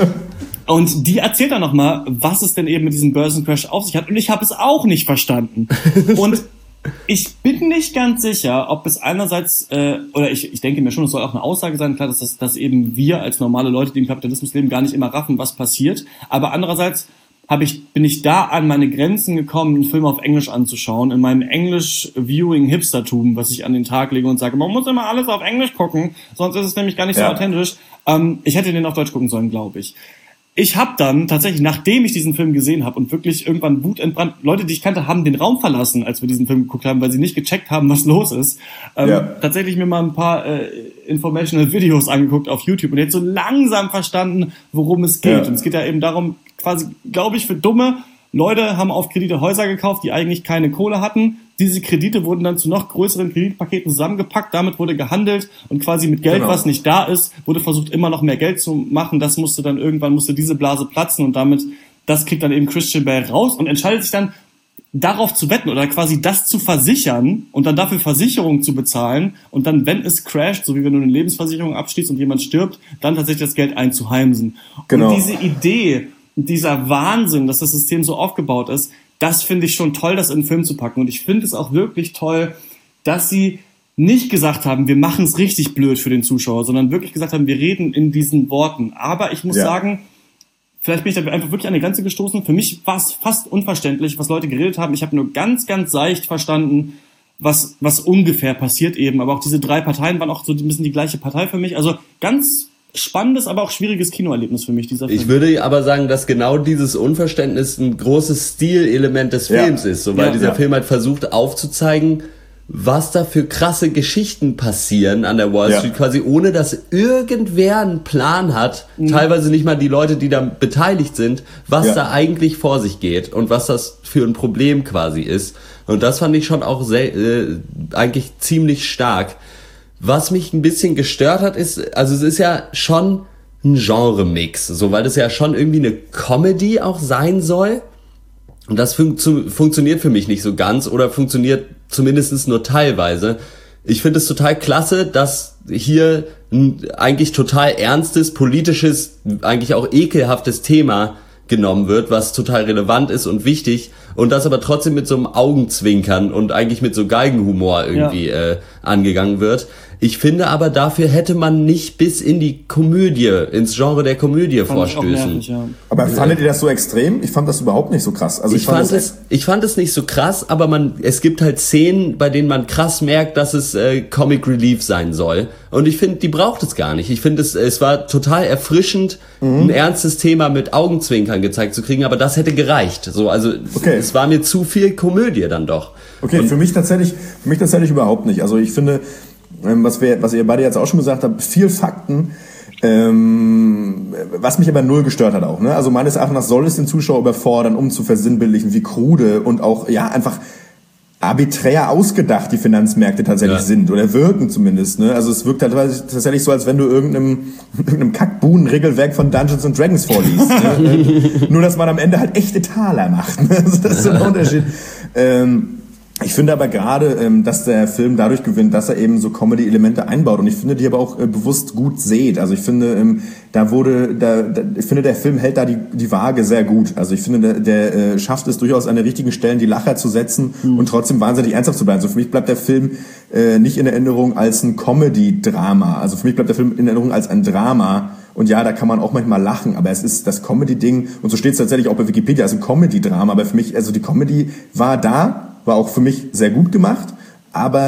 Und die erzählt dann nochmal, was es denn eben mit diesem Börsencrash auf sich hat. Und ich habe es auch nicht verstanden. Und ich bin nicht ganz sicher, ob es einerseits, äh, oder ich, ich denke mir schon, es soll auch eine Aussage sein, klar, dass, das, dass eben wir als normale Leute, die im Kapitalismus leben, gar nicht immer raffen, was passiert. Aber andererseits hab ich, bin ich da an meine Grenzen gekommen, einen Film auf Englisch anzuschauen, in meinem Englisch-Viewing-Hipstertum, was ich an den Tag lege und sage, man muss immer alles auf Englisch gucken, sonst ist es nämlich gar nicht so ja. authentisch. Ähm, ich hätte den auf Deutsch gucken sollen, glaube ich. Ich habe dann tatsächlich, nachdem ich diesen Film gesehen habe und wirklich irgendwann wutentbrannt, Leute, die ich kannte, haben den Raum verlassen, als wir diesen Film geguckt haben, weil sie nicht gecheckt haben, was los ist. Ähm, ja. Tatsächlich mir mal ein paar äh, informational Videos angeguckt auf YouTube und jetzt so langsam verstanden, worum es geht. Ja. Und es geht ja eben darum, quasi, glaube ich, für dumme Leute haben auf Kredite Häuser gekauft, die eigentlich keine Kohle hatten. Diese Kredite wurden dann zu noch größeren Kreditpaketen zusammengepackt. Damit wurde gehandelt und quasi mit Geld, genau. was nicht da ist, wurde versucht, immer noch mehr Geld zu machen. Das musste dann irgendwann, musste diese Blase platzen und damit, das kriegt dann eben Christian Bale raus und entscheidet sich dann, darauf zu wetten oder quasi das zu versichern und dann dafür Versicherungen zu bezahlen und dann, wenn es crasht, so wie wenn du eine Lebensversicherung abschließt und jemand stirbt, dann tatsächlich das Geld einzuheimsen. Genau. Und diese Idee, dieser Wahnsinn, dass das System so aufgebaut ist, das finde ich schon toll, das in den Film zu packen. Und ich finde es auch wirklich toll, dass sie nicht gesagt haben, wir machen es richtig blöd für den Zuschauer, sondern wirklich gesagt haben, wir reden in diesen Worten. Aber ich muss ja. sagen, vielleicht bin ich da einfach wirklich an die Grenze gestoßen. Für mich war es fast unverständlich, was Leute geredet haben. Ich habe nur ganz, ganz seicht verstanden, was, was ungefähr passiert eben. Aber auch diese drei Parteien waren auch so ein bisschen die gleiche Partei für mich. Also ganz spannendes, aber auch schwieriges Kinoerlebnis für mich, dieser Film. Ich würde aber sagen, dass genau dieses Unverständnis ein großes Stilelement des Films ja. ist, so, weil ja, dieser ja. Film halt versucht aufzuzeigen, was da für krasse Geschichten passieren an der Wall ja. Street, quasi ohne dass irgendwer einen Plan hat, mhm. teilweise nicht mal die Leute, die da beteiligt sind, was ja. da eigentlich vor sich geht und was das für ein Problem quasi ist. Und das fand ich schon auch sehr, äh, eigentlich ziemlich stark. Was mich ein bisschen gestört hat, ist, also es ist ja schon ein Genre-Mix, so, weil das ja schon irgendwie eine Comedy auch sein soll. Und das fun- zu, funktioniert für mich nicht so ganz oder funktioniert zumindest nur teilweise. Ich finde es total klasse, dass hier ein eigentlich total ernstes, politisches, eigentlich auch ekelhaftes Thema genommen wird, was total relevant ist und wichtig und das aber trotzdem mit so einem Augenzwinkern und eigentlich mit so Geigenhumor irgendwie ja. äh, angegangen wird. Ich finde aber, dafür hätte man nicht bis in die Komödie, ins Genre der Komödie fand vorstößen. Nervig, ja. Aber fandet ihr das so extrem? Ich fand das überhaupt nicht so krass. Also ich, ich, fand, fand es, ich fand es nicht so krass, aber man, es gibt halt Szenen, bei denen man krass merkt, dass es äh, Comic Relief sein soll. Und ich finde, die braucht es gar nicht. Ich finde, es, es war total erfrischend, mhm. ein ernstes Thema mit Augenzwinkern gezeigt zu kriegen, aber das hätte gereicht. So, also okay. es war mir zu viel Komödie dann doch. Okay, und für mich tatsächlich, für mich tatsächlich überhaupt nicht. Also ich finde, was wir, was ihr beide jetzt auch schon gesagt habt, viel Fakten, ähm, was mich aber null gestört hat auch, ne? Also meines Erachtens soll es den Zuschauer überfordern, um zu versinnbildlichen, wie krude und auch, ja, einfach arbiträr ausgedacht die Finanzmärkte tatsächlich ja. sind oder wirken zumindest, ne? Also es wirkt tatsächlich so, als wenn du irgendeinem, irgendeinem Kackbuhnen-Regelwerk von Dungeons and Dragons vorliest, ne? Nur, dass man am Ende halt echte Taler macht, ne? Also das ist so ein Unterschied. Ähm, Ich finde aber gerade, ähm, dass der Film dadurch gewinnt, dass er eben so Comedy-Elemente einbaut und ich finde, die aber auch äh, bewusst gut seht. Also ich finde, ähm, da wurde, da, da, ich finde, der Film hält da die, die Waage sehr gut. Also ich finde, der, der äh, schafft es durchaus an den richtigen Stellen, die Lacher zu setzen mhm. und trotzdem wahnsinnig ernsthaft zu bleiben. Also für mich bleibt der Film äh, nicht in Erinnerung als ein Comedy-Drama. Also für mich bleibt der Film in Erinnerung als ein Drama. Und ja, da kann man auch manchmal lachen, aber es ist das Comedy-Ding, und so steht es tatsächlich auch bei Wikipedia, als ein Comedy-Drama. Aber für mich, also die Comedy war da, war auch für mich sehr gut gemacht, aber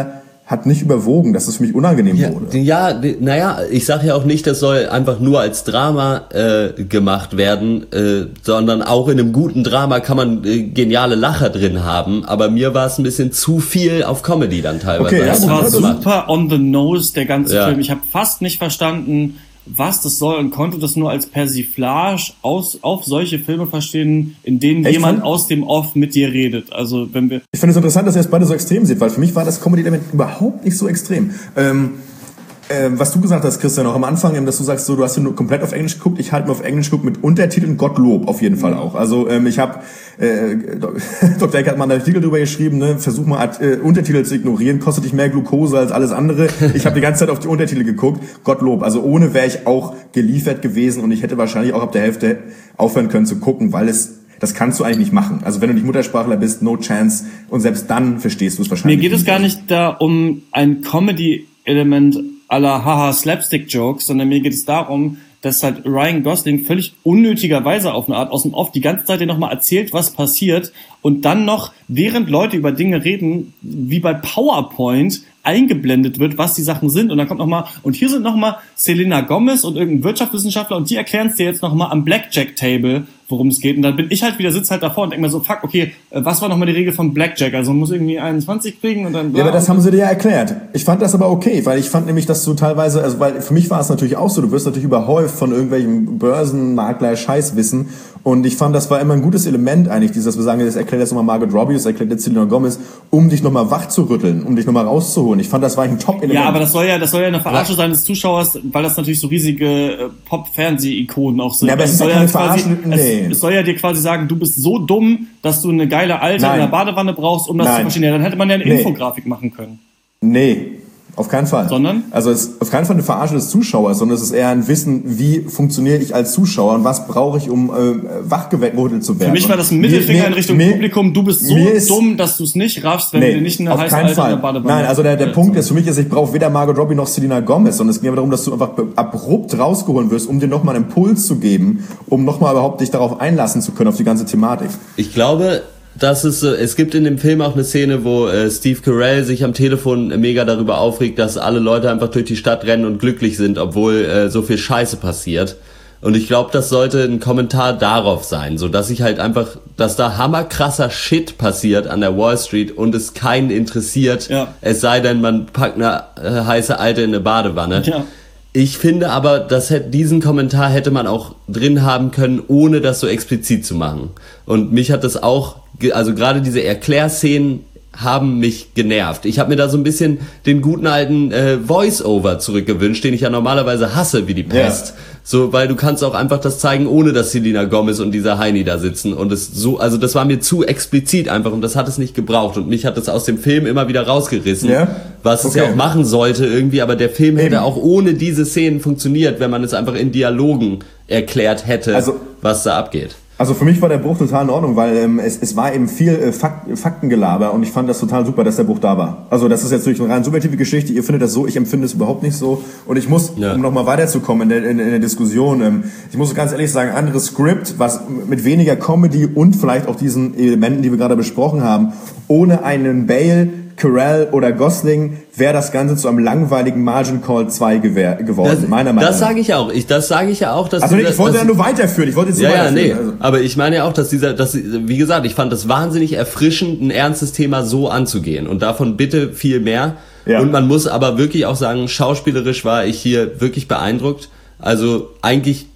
hat nicht überwogen, dass es für mich unangenehm ja, wurde. Ja, naja, ich sage ja auch nicht, das soll einfach nur als Drama äh, gemacht werden, äh, sondern auch in einem guten Drama kann man äh, geniale Lacher drin haben, aber mir war es ein bisschen zu viel auf Comedy dann teilweise. Okay, das ja, war gut, super on the nose, der ganze ja. Film. Ich habe fast nicht verstanden, was das soll und konnte das nur als Persiflage aus, auf solche Filme verstehen, in denen Echt? jemand aus dem Off mit dir redet. Also wenn wir Ich finde es interessant, dass ihr es beide so extrem seht, weil für mich war das Comedy-Element überhaupt nicht so extrem. Ähm, äh, was du gesagt hast, Christian, auch am Anfang, dass du sagst, so, du hast nur komplett auf Englisch geguckt, ich halt mir auf Englisch geguckt mit Untertiteln, Gottlob auf jeden Fall auch. Also ähm, ich habe, äh, Doktor Eck hat mal einen Artikel drüber geschrieben, ne, versuch mal äh, Untertitel zu ignorieren, kostet dich mehr Glukose als alles andere. Ich habe die ganze Zeit auf die Untertitel geguckt, Gottlob. Also ohne wäre ich auch geliefert gewesen und ich hätte wahrscheinlich auch ab der Hälfte aufhören können zu gucken, weil es das kannst du eigentlich nicht machen. Also wenn du nicht Muttersprachler bist, no chance. Und selbst dann verstehst du es wahrscheinlich Mir geht nicht. es gar nicht da um ein Comedy-Element à la Haha Slapstick-Jokes, sondern mir geht es darum, dass halt Ryan Gosling völlig unnötigerweise auf eine Art aus dem Off die ganze Zeit dir nochmal erzählt, was passiert und dann noch, während Leute über Dinge reden, wie bei PowerPoint eingeblendet wird, was die Sachen sind und dann kommt nochmal, und hier sind nochmal Selena Gomez und irgendein Wirtschaftswissenschaftler und die erklären es dir jetzt nochmal am Blackjack-Table, worum es geht und dann bin ich halt wieder, sitze halt davor und denke mir so, fuck, okay, was war nochmal die Regel von Blackjack? Also man muss irgendwie einundzwanzig kriegen und dann... Ja, aber das haben sie dir ja erklärt. Ich fand das aber okay, weil ich fand nämlich, dass du teilweise, also weil für mich war es natürlich auch so, du wirst natürlich überhäuft von irgendwelchen Börsenmakler-Scheißwissen und ich fand, das war immer ein gutes Element eigentlich, dieses, dass wir sagen, das erklärt jetzt nochmal Margot Robbie, das erklärt jetzt Selena Gomez, um dich nochmal wach zu rütteln, um dich nochmal rauszuholen. Ich fand, das war ein Top-Element. Ja, aber das soll ja, das soll ja eine Verarsche sein des Zuschauers, weil das natürlich so riesige äh, Pop-Fernseh-Ikonen auch sind. Ja, aber es ist soll ja keine Verarsche, nee. es, es soll ja dir quasi sagen, du bist so dumm, dass du eine geile Alte Nein. in der Badewanne brauchst, um das Nein. zu verstehen. Ja, dann hätte man ja eine Nee. Infografik machen können. Nee, auf keinen Fall. Sondern? Also es ist auf keinen Fall eine Verarsche des Zuschauers, sondern es ist eher ein Wissen, wie funktioniere ich als Zuschauer und was brauche ich, um äh, wachgerüttelt zu werden. Für mich war das ein Und Mittelfinger mir- in Richtung mir- Publikum, du bist so mir ist- dumm, dass du es nicht raffst, wenn Nee, du dir nicht eine auf heiße keinen Alte in Fall. der Badewanne... Nein, also der, der äh, Punkt ist für mich, ist, ich brauche weder Margot Robbie noch Selena Gomez, sondern es ging aber darum, dass du einfach be- abrupt rausgeholt wirst, um dir nochmal einen Impuls zu geben, um nochmal überhaupt dich darauf einlassen zu können, auf die ganze Thematik. Ich glaube, dass es, äh, es gibt in dem Film auch eine Szene, wo äh, Steve Carell sich am Telefon mega darüber aufregt, dass alle Leute einfach durch die Stadt rennen und glücklich sind, obwohl äh, so viel Scheiße passiert. Und ich glaube, das sollte ein Kommentar darauf sein, so dass ich halt einfach, dass da hammerkrasser Shit passiert an der Wall Street und es keinen interessiert, Ja. es sei denn, man packt eine äh, heiße Alte in eine Badewanne. Ja. Ich finde aber, dass hätte, diesen Kommentar hätte man auch drin haben können, ohne das so explizit zu machen. Und mich hat das auch, ge- also gerade diese Erklärszenen haben mich genervt. Ich habe mir da so ein bisschen den guten alten äh, Voice-Over zurückgewünscht, den ich ja normalerweise hasse wie die Pest. Ja. So, weil du kannst auch einfach das zeigen, ohne dass Selena Gomez und dieser Heini da sitzen. Und es so, also das war mir zu explizit einfach und das hat es nicht gebraucht. Und mich hat das aus dem Film immer wieder rausgerissen, Ja? was es Okay. ja auch machen sollte irgendwie. Aber der Film hätte Eben. auch ohne diese Szenen funktioniert, wenn man es einfach in Dialogen erklärt hätte, Also- was da abgeht. Also für mich war der Bruch total in Ordnung, weil ähm, es, es war eben viel äh, Fakt, Faktengelaber und ich fand das total super, dass der Bruch da war. Also das ist jetzt natürlich eine rein subjektive Geschichte, ihr findet das so, ich empfinde es überhaupt nicht so und ich muss, Ja. um nochmal weiterzukommen in der, in, in der Diskussion, ähm, ich muss ganz ehrlich sagen, anderes Skript, was mit weniger Comedy und vielleicht auch diesen Elementen, die wir gerade besprochen haben, ohne einen Bale, Carell oder Gosling wäre das Ganze zu einem langweiligen Margin Call zwei gewehr, geworden, Das, meiner Meinung das nach. sage ich auch. Ich, das sage ich ja auch, dass Also dieser- ich wollte dass- ja nur weiterführen, ich wollte jetzt Ja, nur ja, nee. weiterführen. Also. Aber ich meine ja auch, dass dieser, dass, wie gesagt, ich fand es wahnsinnig erfrischend, ein ernstes Thema so anzugehen. Und davon bitte viel mehr. Ja. Und man muss aber wirklich auch sagen, schauspielerisch war ich hier wirklich beeindruckt. Also eigentlich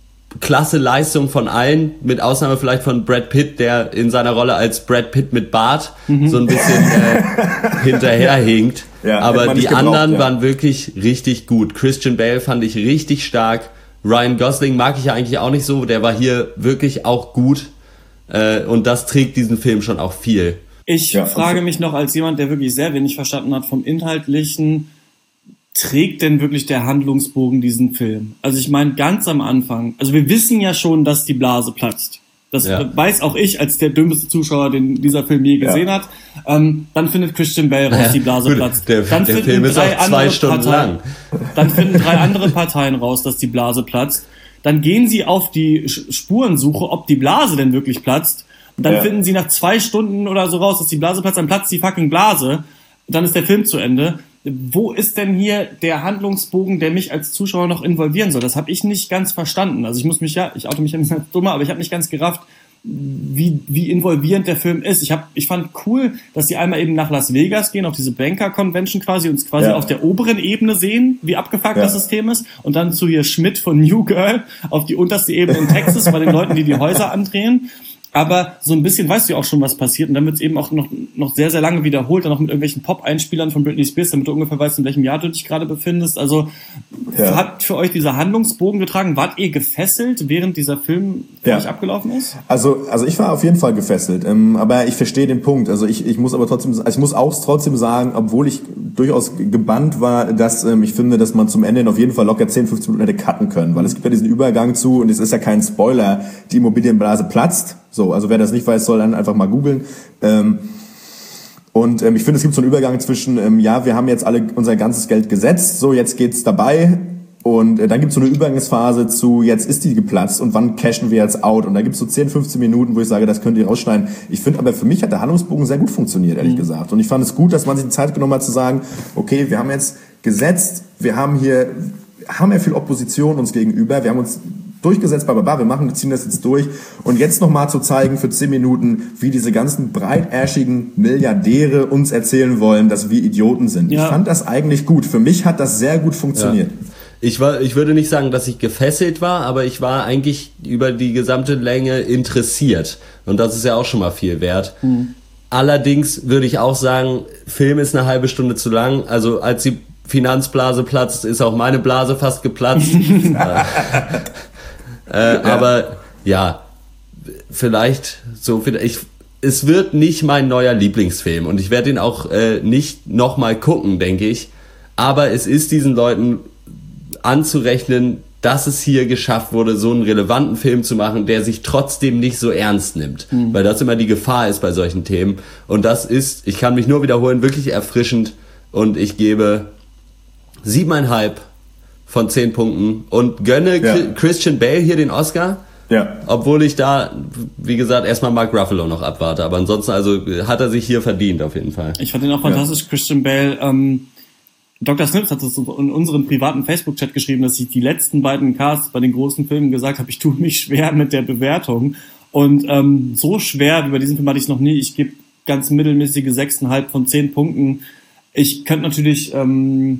klasse Leistung von allen, mit Ausnahme vielleicht von Brad Pitt, der in seiner Rolle als Brad Pitt mit Bart so ein bisschen äh, hinterherhinkt. Ja, hätte aber man die nicht gebraucht, anderen ja. waren wirklich richtig gut. Christian Bale fand ich richtig stark. Ryan Gosling mag ich ja eigentlich auch nicht so. Der war hier wirklich auch gut. Äh, und das trägt diesen Film schon auch viel. Ich Ja, frage also- mich noch als jemand, der wirklich sehr wenig verstanden hat vom Inhaltlichen, trägt denn wirklich der Handlungsbogen diesen Film? Also ich meine, ganz am Anfang, also wir wissen ja schon, dass die Blase platzt. Das Ja. weiß auch ich als der dümmste Zuschauer, den dieser Film je gesehen Ja. hat. Ähm, dann findet Christian Bale raus, die Blase Gut, platzt. der- dann der finden Film ist drei auch zwei andere Stunden Parteien, lang. Dann finden drei andere Parteien raus, dass die Blase platzt. Dann gehen sie auf die Sch- Spurensuche, ob die Blase denn wirklich platzt. Und dann Ja. finden sie nach zwei Stunden oder so raus, dass die Blase platzt, dann platzt die fucking Blase. dann ist der Film zu Ende. Wo ist denn hier der Handlungsbogen, der mich als Zuschauer noch involvieren soll? Das habe ich nicht ganz verstanden. Also ich muss mich ja, ich oute mich ja nicht als dummer, aber ich habe nicht ganz gerafft, wie wie involvierend der Film ist. Ich hab, ich fand cool, dass sie einmal eben nach Las Vegas gehen, auf diese Banker-Convention quasi, uns quasi ja. auf der oberen Ebene sehen, wie abgefuckt ja. das System ist, und dann zu hier Schmidt von New Girl auf die unterste Ebene in Texas bei den Leuten, die die Häuser andrehen. Aber so ein bisschen weißt du ja auch schon, was passiert. Und dann wird es eben auch noch noch sehr, sehr lange wiederholt. Dann auch mit irgendwelchen Pop-Einspielern von Britney Spears, damit du ungefähr weißt, in welchem Jahr du dich gerade befindest. Also ja. hat für euch dieser Handlungsbogen getragen? Wart ihr gefesselt, während dieser Film für ja. euch abgelaufen ist? Also also ich war auf jeden Fall gefesselt. Ähm, aber ich verstehe den Punkt. Also ich ich muss aber trotzdem, also ich muss auch trotzdem sagen, obwohl ich durchaus gebannt war, dass ähm, ich finde, dass man zum Ende hin auf jeden Fall locker zehn, fünfzehn Minuten hätte cutten können. Weil es gibt ja diesen Übergang zu, und es ist ja kein Spoiler, die Immobilienblase platzt. So, also wer das nicht weiß, soll dann einfach mal googeln. Ähm, und ähm, ich finde, es gibt so einen Übergang zwischen, ähm, ja, wir haben jetzt alle unser ganzes Geld gesetzt, so, jetzt geht's dabei. Und äh, dann gibt's so eine Übergangsphase zu, jetzt ist die geplatzt und wann cashen wir jetzt out? Und da gibt's so zehn, fünfzehn Minuten, wo ich sage, das könnt ihr rausschneiden. Ich finde aber, für mich hat der Handlungsbogen sehr gut funktioniert, ehrlich mhm. gesagt. Und ich fand es gut, dass man sich die Zeit genommen hat zu sagen, okay, wir haben jetzt gesetzt, wir haben hier, haben ja viel Opposition uns gegenüber, wir haben uns durchgesetzt, bababa, wir machen, wir ziehen das jetzt durch. Und jetzt nochmal zu zeigen für zehn Minuten, wie diese ganzen breitärschigen Milliardäre uns erzählen wollen, dass wir Idioten sind. Ja. Ich fand das eigentlich gut. Für mich hat das sehr gut funktioniert. Ja. Ich war, ich würde nicht sagen, dass ich gefesselt war, aber ich war eigentlich über die gesamte Länge interessiert. Und das ist ja auch schon mal viel wert. Mhm. Allerdings würde ich auch sagen, Film ist eine halbe Stunde zu lang. Also als die Finanzblase platzt, ist auch meine Blase fast geplatzt. Äh, ja. Aber ja, vielleicht so, ich, es wird nicht mein neuer Lieblingsfilm und ich werde ihn auch äh, nicht nochmal gucken, denke ich. Aber es ist diesen Leuten anzurechnen, dass es hier geschafft wurde, so einen relevanten Film zu machen, der sich trotzdem nicht so ernst nimmt. Mhm. Weil das immer die Gefahr ist bei solchen Themen. Und das ist, ich kann mich nur wiederholen, wirklich erfrischend. Und ich gebe siebeneinhalb von zehn Punkten und gönne ja. Christian Bale hier den Oscar. Ja. Obwohl ich da, wie gesagt, erstmal Mark Ruffalo noch abwarte. Aber ansonsten, also hat er sich hier verdient auf jeden Fall. Ich fand ihn auch fantastisch, ja. Christian Bale. Ähm, Doktor Snips hat es in unserem privaten Facebook-Chat geschrieben, dass ich die letzten beiden Casts bei den großen Filmen gesagt habe, ich tue mich schwer mit der Bewertung. Und ähm, so schwer wie bei diesem Film hatte ich es noch nie. Ich gebe ganz mittelmäßige sechs Komma fünf von zehn Punkten. Ich könnte natürlich ähm,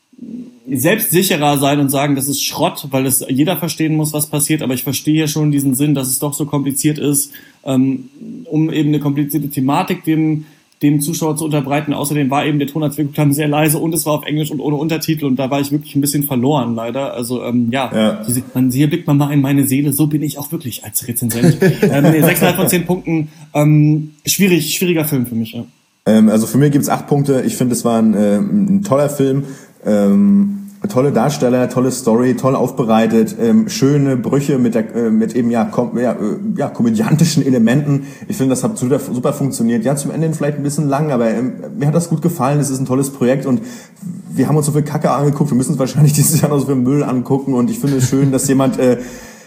selbstsicherer sein und sagen, das ist Schrott, weil es jeder verstehen muss, was passiert, aber ich verstehe ja schon diesen Sinn, dass es doch so kompliziert ist, ähm, um eben eine komplizierte Thematik dem dem Zuschauer zu unterbreiten. Außerdem war eben der Ton, als wir geguckt haben, sehr leise und es war auf Englisch und ohne Untertitel und da war ich wirklich ein bisschen verloren, leider. Also ähm, ja, ja. Diese, man, hier blickt man mal in meine Seele, so bin ich auch wirklich als Rezensent. ähm, nee, sechs Komma fünf von zehn Punkten, ähm, schwierig, schwieriger Film für mich. Ja. Ähm, also für mich gibt's acht Punkte. Ich finde, es war ein, äh, ein toller Film. Ähm, tolle Darsteller, tolle Story, toll aufbereitet, ähm, schöne Brüche mit der, äh, mit eben ja, kom- ja, äh, ja komödiantischen Elementen. Ich finde, das hat super, super funktioniert. Ja, zum Ende vielleicht ein bisschen lang, aber ähm, mir hat das gut gefallen. Es ist ein tolles Projekt und wir haben uns so viel Kacke angeguckt. Wir müssen uns wahrscheinlich dieses Jahr noch so viel Müll angucken und ich finde es schön, dass jemand äh,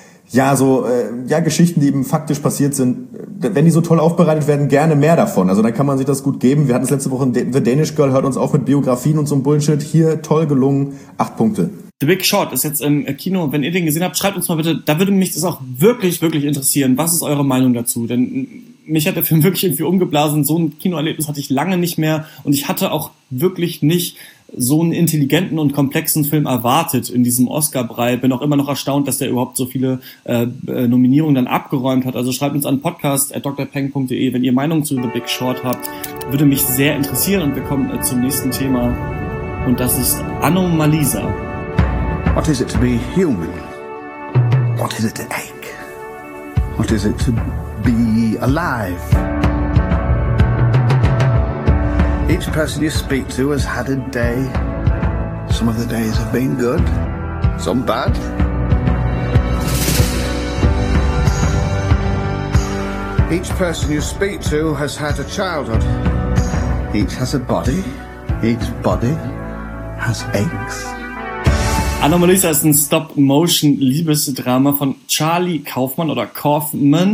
ja, so, äh, ja, Geschichten, die eben faktisch passiert sind, wenn die so toll aufbereitet werden, gerne mehr davon. Also dann kann man sich das gut geben. Wir hatten es letzte Woche in The Danish Girl, hört uns auf mit Biografien und so ein Bullshit. Hier, toll gelungen, acht Punkte. The Big Short ist jetzt im Kino. Wenn ihr den gesehen habt, schreibt uns mal bitte, da würde mich das auch wirklich, wirklich interessieren. Was ist eure Meinung dazu? Denn mich hat der Film wirklich irgendwie umgeblasen. So ein Kinoerlebnis hatte ich lange nicht mehr und ich hatte auch wirklich nicht so einen intelligenten und komplexen Film erwartet in diesem Oscar-Brei. Bin auch immer noch erstaunt, dass der überhaupt so viele äh, Nominierungen dann abgeräumt hat. Also schreibt uns an podcast at d r peng punkt d e, wenn ihr Meinung zu The Big Short habt. Würde mich sehr interessieren und wir kommen äh, zum nächsten Thema und das ist Anomalisa. What is it to be human? What is it to ache? What is it to be alive? Each person you speak to has had a day. Some of the days have been good, some bad. Each person you speak to has had a childhood. Each has a body. Each body has aches. Anomalisa ist ein Stop-Motion-Liebesdrama von Charlie Kaufman oder Kaufman.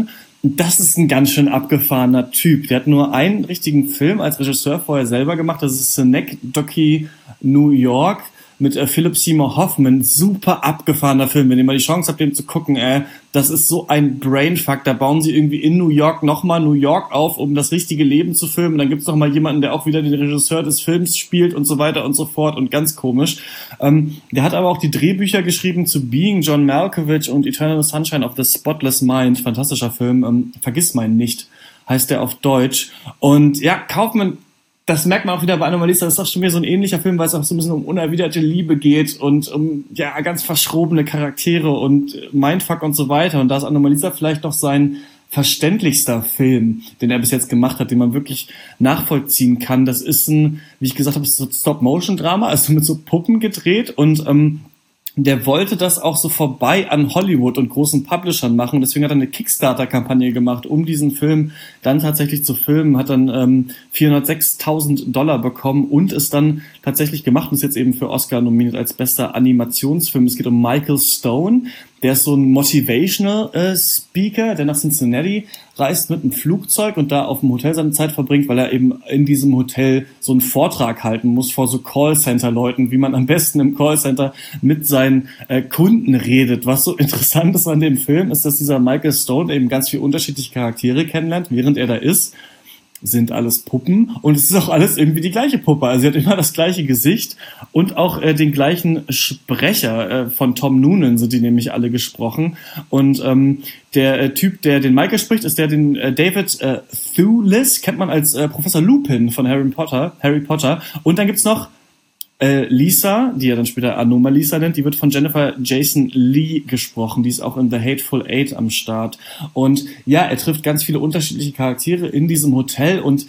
Das ist ein ganz schön abgefahrener Typ. Der hat nur einen richtigen Film als Regisseur vorher selber gemacht. Das ist Synecdoche, New York mit äh, Philip Seymour Hoffman. Super abgefahrener Film. Wenn ihr mal die Chance habt, den zu gucken, äh, das ist so ein Brainfuck. Da bauen sie irgendwie in New York nochmal New York auf, um das richtige Leben zu filmen. Dann gibt's noch mal jemanden, der auch wieder den Regisseur des Films spielt und so weiter und so fort und ganz komisch. Ähm, der hat aber auch die Drehbücher geschrieben zu Being John Malkovich und Eternal Sunshine of the Spotless Mind. Fantastischer Film. Ähm, Vergiss meinen nicht, heißt der auf Deutsch. Und ja, Kaufman, das merkt man auch wieder bei Anomalisa, das ist auch schon wieder so ein ähnlicher Film, weil es auch so ein bisschen um unerwiderte Liebe geht und um ja ganz verschrobene Charaktere und Mindfuck und so weiter. Und da ist Anomalisa vielleicht noch sein verständlichster Film, den er bis jetzt gemacht hat, den man wirklich nachvollziehen kann. Das ist ein, wie ich gesagt habe, so Stop-Motion-Drama, also mit so Puppen gedreht und ähm, der wollte das auch so vorbei an Hollywood und großen Publishern machen. Deswegen hat er eine Kickstarter-Kampagne gemacht, um diesen Film dann tatsächlich zu filmen. Hat dann ähm, vierhundertsechstausend Dollar bekommen und ist dann tatsächlich gemacht und ist jetzt eben für Oscar nominiert als bester Animationsfilm. Es geht um Michael Stone. Der ist so ein Motivational äh, Speaker, der nach Cincinnati reist mit einem Flugzeug und da auf dem Hotel seine Zeit verbringt, weil er eben in diesem Hotel so einen Vortrag halten muss vor so Callcenter-Leuten, wie man am besten im Callcenter mit seinen äh, Kunden redet. Was so interessant ist an dem Film, ist, dass dieser Michael Stone eben ganz viele unterschiedliche Charaktere kennenlernt, während er da ist. Sind alles Puppen und es ist auch alles irgendwie die gleiche Puppe. Also sie hat immer das gleiche Gesicht und auch äh, den gleichen Sprecher. Äh, von Tom Noonan sind die nämlich alle gesprochen. Und ähm, der äh, Typ, der den Michael spricht, ist der den äh, David äh, Thewlis, kennt man als äh, Professor Lupin von Harry Potter. Harry Potter. Und dann gibt's noch Äh, Lisa, die er dann später Anomalisa nennt, die wird von Jennifer Jason Leigh gesprochen. Die ist auch in The Hateful Eight am Start. Und ja, er trifft ganz viele unterschiedliche Charaktere in diesem Hotel und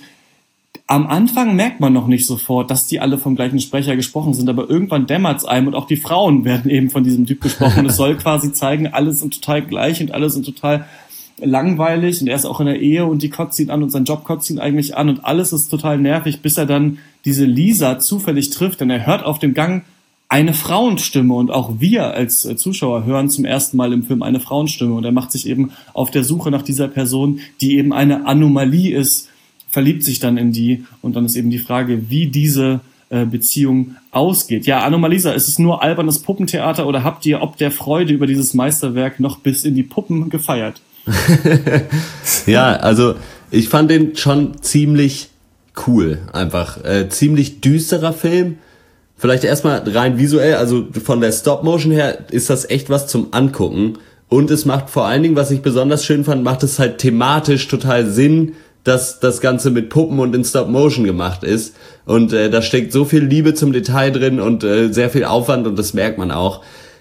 am Anfang merkt man noch nicht sofort, dass die alle vom gleichen Sprecher gesprochen sind, aber irgendwann dämmert's einem und auch die Frauen werden eben von diesem Typ gesprochen. Und es soll quasi zeigen, alle sind total gleich und alle sind total langweilig und er ist auch in der Ehe und die kotzt ihn an und sein Job kotzt ihn eigentlich an und alles ist total nervig, bis er dann diese Lisa zufällig trifft, denn er hört auf dem Gang eine Frauenstimme und auch wir als Zuschauer hören zum ersten Mal im Film eine Frauenstimme und er macht sich eben auf der Suche nach dieser Person, die eben eine Anomalie ist, verliebt sich dann in die und dann ist eben die Frage, wie diese äh, Beziehung ausgeht. Ja, Anomalisa, ist es nur albernes Puppentheater oder habt ihr ob der Freude über dieses Meisterwerk noch bis in die Puppen gefeiert? Ja, also ich fand den schon ziemlich cool, einfach äh, ziemlich düsterer Film. Vielleicht erstmal rein visuell, also von der Stop-Motion her ist das echt was zum Angucken und es macht vor allen Dingen, was ich besonders schön fand, macht es halt thematisch total Sinn, dass das Ganze mit Puppen und in Stop-Motion gemacht ist und äh, da steckt so viel Liebe zum Detail drin und äh, sehr viel Aufwand und das merkt man auch.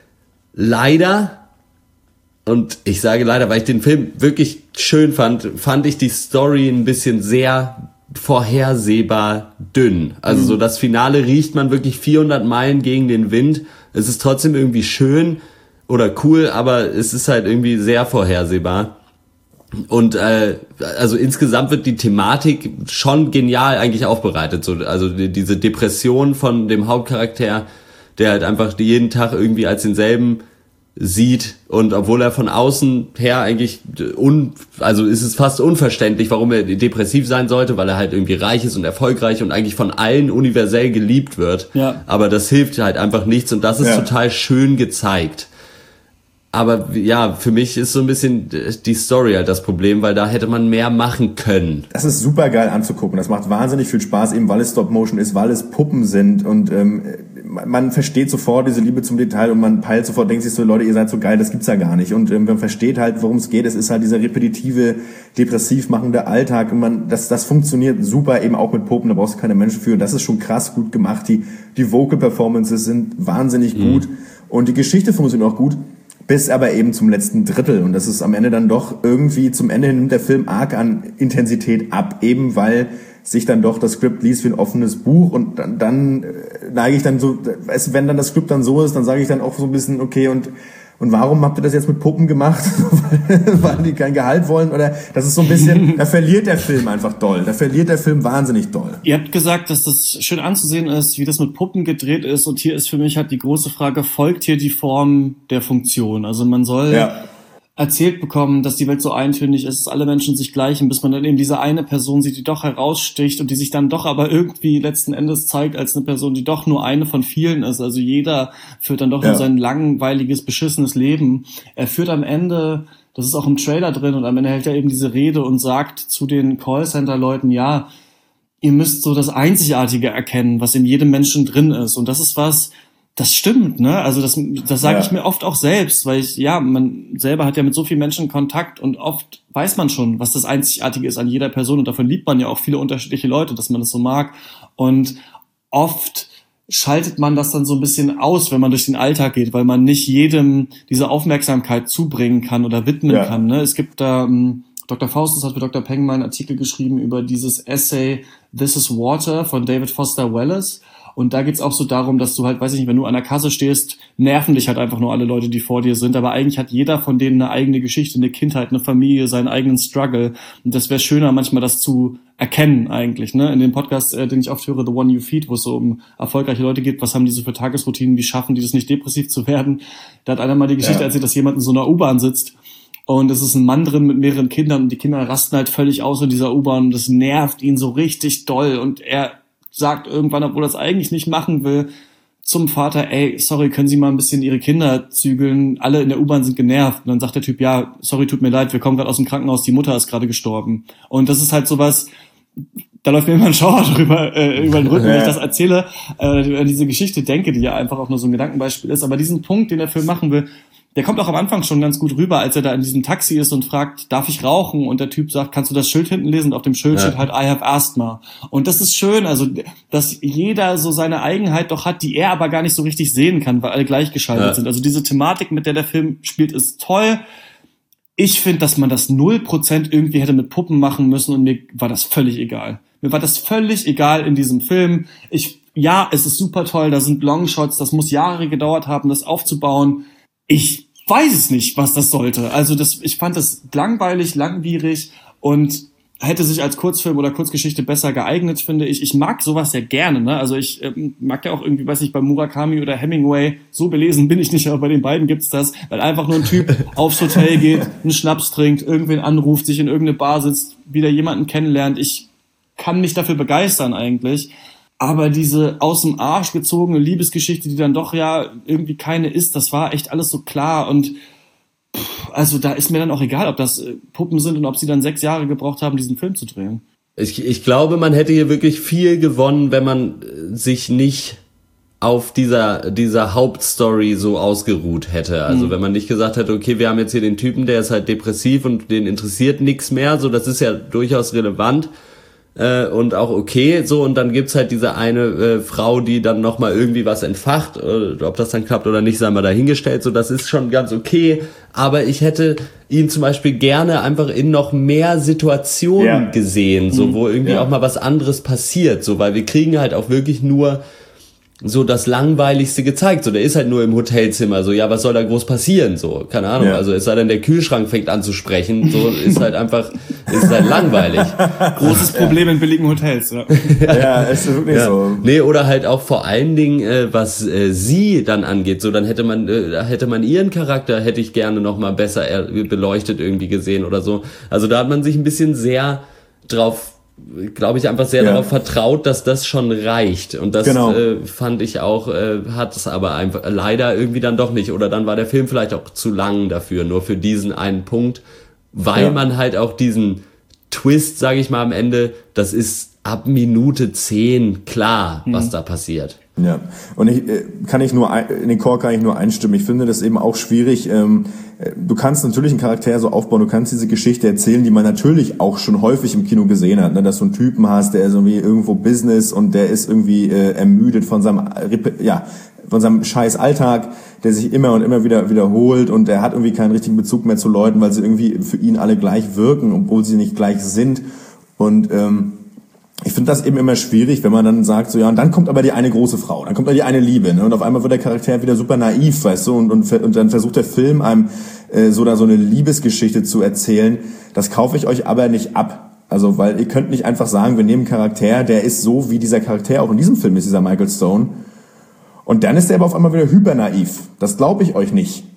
Leider Und ich sage leider, weil ich den Film wirklich schön fand, fand ich die Story ein bisschen sehr vorhersehbar dünn. Also mhm. so das Finale riecht man wirklich vierhundert Meilen gegen den Wind. Es ist trotzdem irgendwie schön oder cool, aber es ist halt irgendwie sehr vorhersehbar. Und äh, also insgesamt wird die Thematik schon genial eigentlich aufbereitet. So, also die, diese Depression von dem Hauptcharakter, der halt einfach jeden Tag irgendwie als denselben sieht und obwohl er von außen her eigentlich un, also ist es fast unverständlich, warum er depressiv sein sollte, weil er halt irgendwie reich ist und erfolgreich und eigentlich von allen universell geliebt wird. Ja. Aber das hilft halt einfach nichts und das ist ja. total schön gezeigt. Aber ja, für mich ist so ein bisschen die Story halt das Problem, weil da hätte man mehr machen können. Das ist super geil anzugucken. Das macht wahnsinnig viel Spaß, eben weil es Stop-Motion ist, weil es Puppen sind und ähm, man versteht sofort diese Liebe zum Detail und man peilt sofort, denkt sich so, Leute, ihr seid so geil, das gibt's ja gar nicht. Und ähm, man versteht halt, worum es geht. Es ist halt dieser repetitive, depressiv machende Alltag und man, das, das funktioniert super eben auch mit Puppen. Da brauchst du keine Menschen für. Und das ist schon krass gut gemacht. Die, die Vocal-Performances sind wahnsinnig mhm. gut und die Geschichte funktioniert auch gut. Bis aber eben zum letzten Drittel. Und das ist am Ende dann doch irgendwie, zum Ende hin nimmt der Film arg an Intensität ab, eben weil sich dann doch das Skript liest wie ein offenes Buch und dann, dann neige ich dann so, wenn dann das Skript dann so ist, dann sage ich dann auch so ein bisschen, okay, und und warum habt ihr das jetzt mit Puppen gemacht? weil, weil die kein Gehalt wollen? Oder das ist so ein bisschen, da verliert der Film einfach doll. Da verliert der Film wahnsinnig doll. Ihr habt gesagt, dass das schön anzusehen ist, wie das mit Puppen gedreht ist. Und hier ist für mich halt die große Frage, folgt hier die Form der Funktion? Also man soll... Ja. erzählt bekommen, dass die Welt so eintönig ist, dass alle Menschen sich gleichen, bis man dann eben diese eine Person sieht, die doch heraussticht und die sich dann doch aber irgendwie letzten Endes zeigt als eine Person, die doch nur eine von vielen ist. Also jeder führt dann doch ja. nur sein langweiliges, beschissenes Leben. Er führt am Ende, das ist auch im Trailer drin, und am Ende hält er eben diese Rede und sagt zu den Callcenter-Leuten, ja, ihr müsst so das Einzigartige erkennen, was in jedem Menschen drin ist. Und das ist was, das stimmt, ne? Also das, das sage ja. ich mir oft auch selbst, weil ich, ja, man selber hat ja mit so vielen Menschen Kontakt und oft weiß man schon, was das Einzigartige ist an jeder Person, und davon liebt man ja auch viele unterschiedliche Leute, dass man das so mag. Und oft schaltet man das dann so ein bisschen aus, wenn man durch den Alltag geht, weil man nicht jedem diese Aufmerksamkeit zubringen kann oder widmen ja. kann, ne? Es gibt da, ähm, Doktor Faustus hat für Doktor Peng mal einen Artikel geschrieben über dieses Essay This is Water von David Foster Wallace. Und da geht's auch so darum, dass du halt, weiß ich nicht, wenn du an der Kasse stehst, nerven dich halt einfach nur alle Leute, die vor dir sind. Aber eigentlich hat jeder von denen eine eigene Geschichte, eine Kindheit, eine Familie, seinen eigenen Struggle. Und das wäre schöner, manchmal das zu erkennen eigentlich, ne? In dem Podcast, äh, den ich oft höre, The One You Feed, wo es so um erfolgreiche Leute geht, was haben die so für Tagesroutinen, wie schaffen die das nicht depressiv zu werden? Da hat einer mal die Geschichte ja. erzählt, dass jemand in so einer U-Bahn sitzt. Und es ist ein Mann drin mit mehreren Kindern und die Kinder rasten halt völlig aus in dieser U-Bahn und das nervt ihn so richtig doll. Und er sagt irgendwann, obwohl er es eigentlich nicht machen will, zum Vater, ey, sorry, können Sie mal ein bisschen Ihre Kinder zügeln? Alle in der U-Bahn sind genervt. Und dann sagt der Typ, ja, sorry, tut mir leid, wir kommen gerade aus dem Krankenhaus, die Mutter ist gerade gestorben. Und das ist halt sowas, da läuft mir immer ein Schauer drüber, äh, über den Rücken, wenn ich das erzähle, äh, an diese Geschichte denke, die ja einfach auch nur so ein Gedankenbeispiel ist. Aber diesen Punkt, den der Film machen will, der kommt auch am Anfang schon ganz gut rüber, als er da in diesem Taxi ist und fragt, darf ich rauchen? Und der Typ sagt, kannst du das Schild hinten lesen? Und auf dem Schild ja. steht halt, I have asthma. Und das ist schön, also, dass jeder so seine Eigenheit doch hat, die er aber gar nicht so richtig sehen kann, weil alle gleichgeschaltet ja. sind. Also diese Thematik, mit der der Film spielt, ist toll. Ich finde, dass man das null Prozent irgendwie hätte mit Puppen machen müssen und mir war das völlig egal. Mir war das völlig egal in diesem Film. Ich, ja, es ist super toll, da sind Longshots, das muss Jahre gedauert haben, das aufzubauen. Ich weiß es nicht, was das sollte. Also das, ich fand das langweilig, langwierig und hätte sich als Kurzfilm oder Kurzgeschichte besser geeignet, finde ich. Ich mag sowas ja gerne, ne? Also ich ähm, mag ja auch irgendwie, weiß nicht, bei Murakami oder Hemingway, so belesen bin ich nicht, aber bei den beiden gibt's das, weil einfach nur ein Typ aufs Hotel geht, einen Schnaps trinkt, irgendwen anruft, sich in irgendeine Bar sitzt, wieder jemanden kennenlernt. Ich kann mich dafür begeistern eigentlich. Aber diese aus dem Arsch gezogene Liebesgeschichte, die dann doch ja irgendwie keine ist, das war echt alles so klar. Und pff, also da ist mir dann auch egal, ob das Puppen sind und ob sie dann sechs Jahre gebraucht haben, diesen Film zu drehen. Ich, ich glaube, man hätte hier wirklich viel gewonnen, wenn man sich nicht auf dieser dieser Hauptstory so ausgeruht hätte. Also mhm. wenn man nicht gesagt hätte, okay, wir haben jetzt hier den Typen, der ist halt depressiv und den interessiert nichts mehr. So, das ist ja durchaus relevant. Äh, und auch okay, so, und dann gibt's halt diese eine äh, Frau, die dann nochmal irgendwie was entfacht, äh, ob das dann klappt oder nicht, sei mal dahingestellt, so, das ist schon ganz okay, aber ich hätte ihn zum Beispiel gerne einfach in noch mehr Situationen ja. gesehen, so, wo irgendwie ja. auch mal was anderes passiert, so, weil wir kriegen halt auch wirklich nur so das Langweiligste gezeigt, so, der ist halt nur im Hotelzimmer, so, ja, was soll da groß passieren, so, keine Ahnung, ja. also es sei denn, der Kühlschrank fängt an zu sprechen, so, ist halt einfach, ist halt langweilig. Großes Problem ja. in billigen Hotels, ja. Ja, ist wirklich ja. so. Nee, oder halt auch vor allen Dingen, äh, was äh, sie dann angeht, so, dann hätte man, äh, hätte man ihren Charakter, hätte ich gerne noch mal besser äh, beleuchtet irgendwie gesehen oder so, also da hat man sich ein bisschen sehr drauf, glaube ich, einfach sehr ja. darauf vertraut, dass das schon reicht. Und das genau. äh, fand ich auch, äh, hat es aber einfach leider irgendwie dann doch nicht. Oder dann war der Film vielleicht auch zu lang dafür, nur für diesen einen Punkt, weil ja. man halt auch diesen Twist, sage ich mal, am Ende, das ist ab Minute zehn klar, hm. was da passiert. Ja, und ich kann ich nur ein, in den Chor kann ich nur einstimmen. Ich finde das eben auch schwierig. Ähm, du kannst natürlich einen Charakter so aufbauen, du kannst diese Geschichte erzählen, die man natürlich auch schon häufig im Kino gesehen hat, ne? Dass du einen Typen hast, der ist irgendwie irgendwo Business und der ist irgendwie äh, ermüdet von seinem ja von seinem scheiß Alltag, der sich immer und immer wieder wiederholt und der hat irgendwie keinen richtigen Bezug mehr zu Leuten, weil sie irgendwie für ihn alle gleich wirken, obwohl sie nicht gleich sind. Und ähm, ich finde das eben immer schwierig, wenn man dann sagt, so ja, und dann kommt aber die eine große Frau, dann kommt da die eine Liebe, ne? Und auf einmal wird der Charakter wieder super naiv, weißt du, und, und, und dann versucht der Film einem äh, so da so eine Liebesgeschichte zu erzählen. Das kaufe ich euch aber nicht ab. Also, weil ihr könnt nicht einfach sagen, wir nehmen einen Charakter, der ist so, wie dieser Charakter auch in diesem Film ist, dieser Michael Stone. Und dann ist der aber auf einmal wieder hypernaiv. Das glaube ich euch nicht.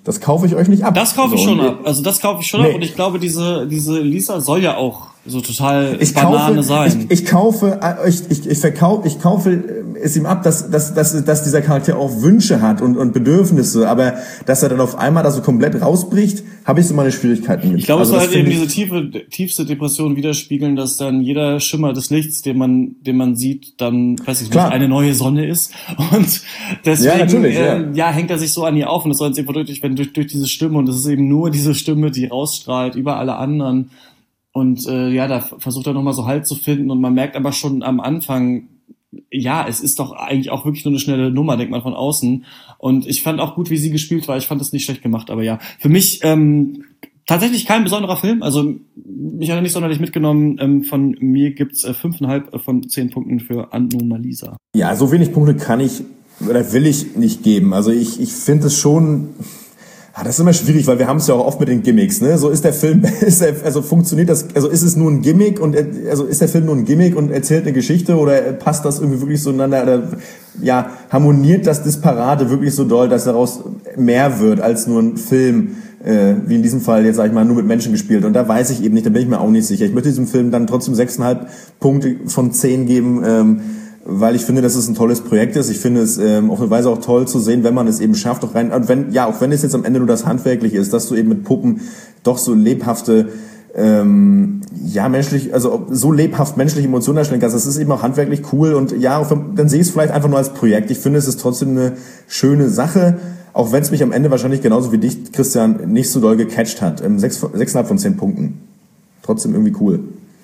Das kaufe ich euch nicht ab. Das kaufe ich so, schon ab. Also das kaufe ich schon nee. ab. Und ich glaube, diese diese Lisa soll ja auch so total ich Banane kaufe, sein. Ich, ich kaufe, ich, ich, ich verkaufe, ich kaufe es ihm ab, dass, dass, dass, dass dieser Charakter auch Wünsche hat und, und Bedürfnisse. Aber dass er dann auf einmal da so komplett rausbricht, habe ich so meine Schwierigkeiten mit. Ich glaube, also es soll halt eben ich, diese tiefe, tiefste Depression widerspiegeln, dass dann jeder Schimmer des Lichts, den man, den man sieht, dann, weiß ich nicht, eine neue Sonne ist. Und deswegen, ja, äh, ja. ja, hängt er sich so an ihr auf. Und das soll jetzt eben verdeutlicht werden durch, durch diese Stimme. Und das ist eben nur diese Stimme, die rausstrahlt über alle anderen. Und äh, ja, da versucht er nochmal so Halt zu finden. Und man merkt aber schon am Anfang, ja, es ist doch eigentlich auch wirklich nur eine schnelle Nummer, denkt man von außen. Und ich fand auch gut, wie sie gespielt war. Ich fand das nicht schlecht gemacht, aber ja, für mich ähm, tatsächlich kein besonderer Film. Also mich hat er nicht sonderlich mitgenommen. Ähm, von mir gibt's äh, fünfeinhalb von zehn Punkten für Anomalisa. Ja, so wenig Punkte kann ich oder will ich nicht geben. Also ich, ich finde es schon... Ah, das ist immer schwierig, weil wir haben es ja auch oft mit den Gimmicks, ne? So ist der Film, ist der, also funktioniert das, also ist es nur ein Gimmick und also ist der Film nur ein Gimmick und erzählt eine Geschichte oder passt das irgendwie wirklich so ineinander oder ja, harmoniert das Disparate wirklich so doll, dass daraus mehr wird als nur ein Film, äh, wie in diesem Fall jetzt sag ich mal nur mit Menschen gespielt und da weiß ich eben nicht, da bin ich mir auch nicht sicher. Ich möchte diesem Film dann trotzdem sechseinhalb Punkte von zehn geben, ähm, weil ich finde, dass es ein tolles Projekt ist. Ich finde es ähm, auf eine Weise auch toll zu sehen, wenn man es eben schafft, auch rein, und wenn, ja, auch wenn es jetzt am Ende nur das Handwerkliche ist, dass du eben mit Puppen doch so lebhafte, ähm, ja, menschlich, also so lebhaft menschliche Emotionen darstellen kannst. Das ist eben auch handwerklich cool und ja, auch wenn, dann sehe ich es vielleicht einfach nur als Projekt. Ich finde, es ist trotzdem eine schöne Sache, auch wenn es mich am Ende wahrscheinlich genauso wie dich, Christian, nicht so doll gecatcht hat. Ähm, sechs, sechseinhalb von zehn Punkten. Trotzdem irgendwie cool.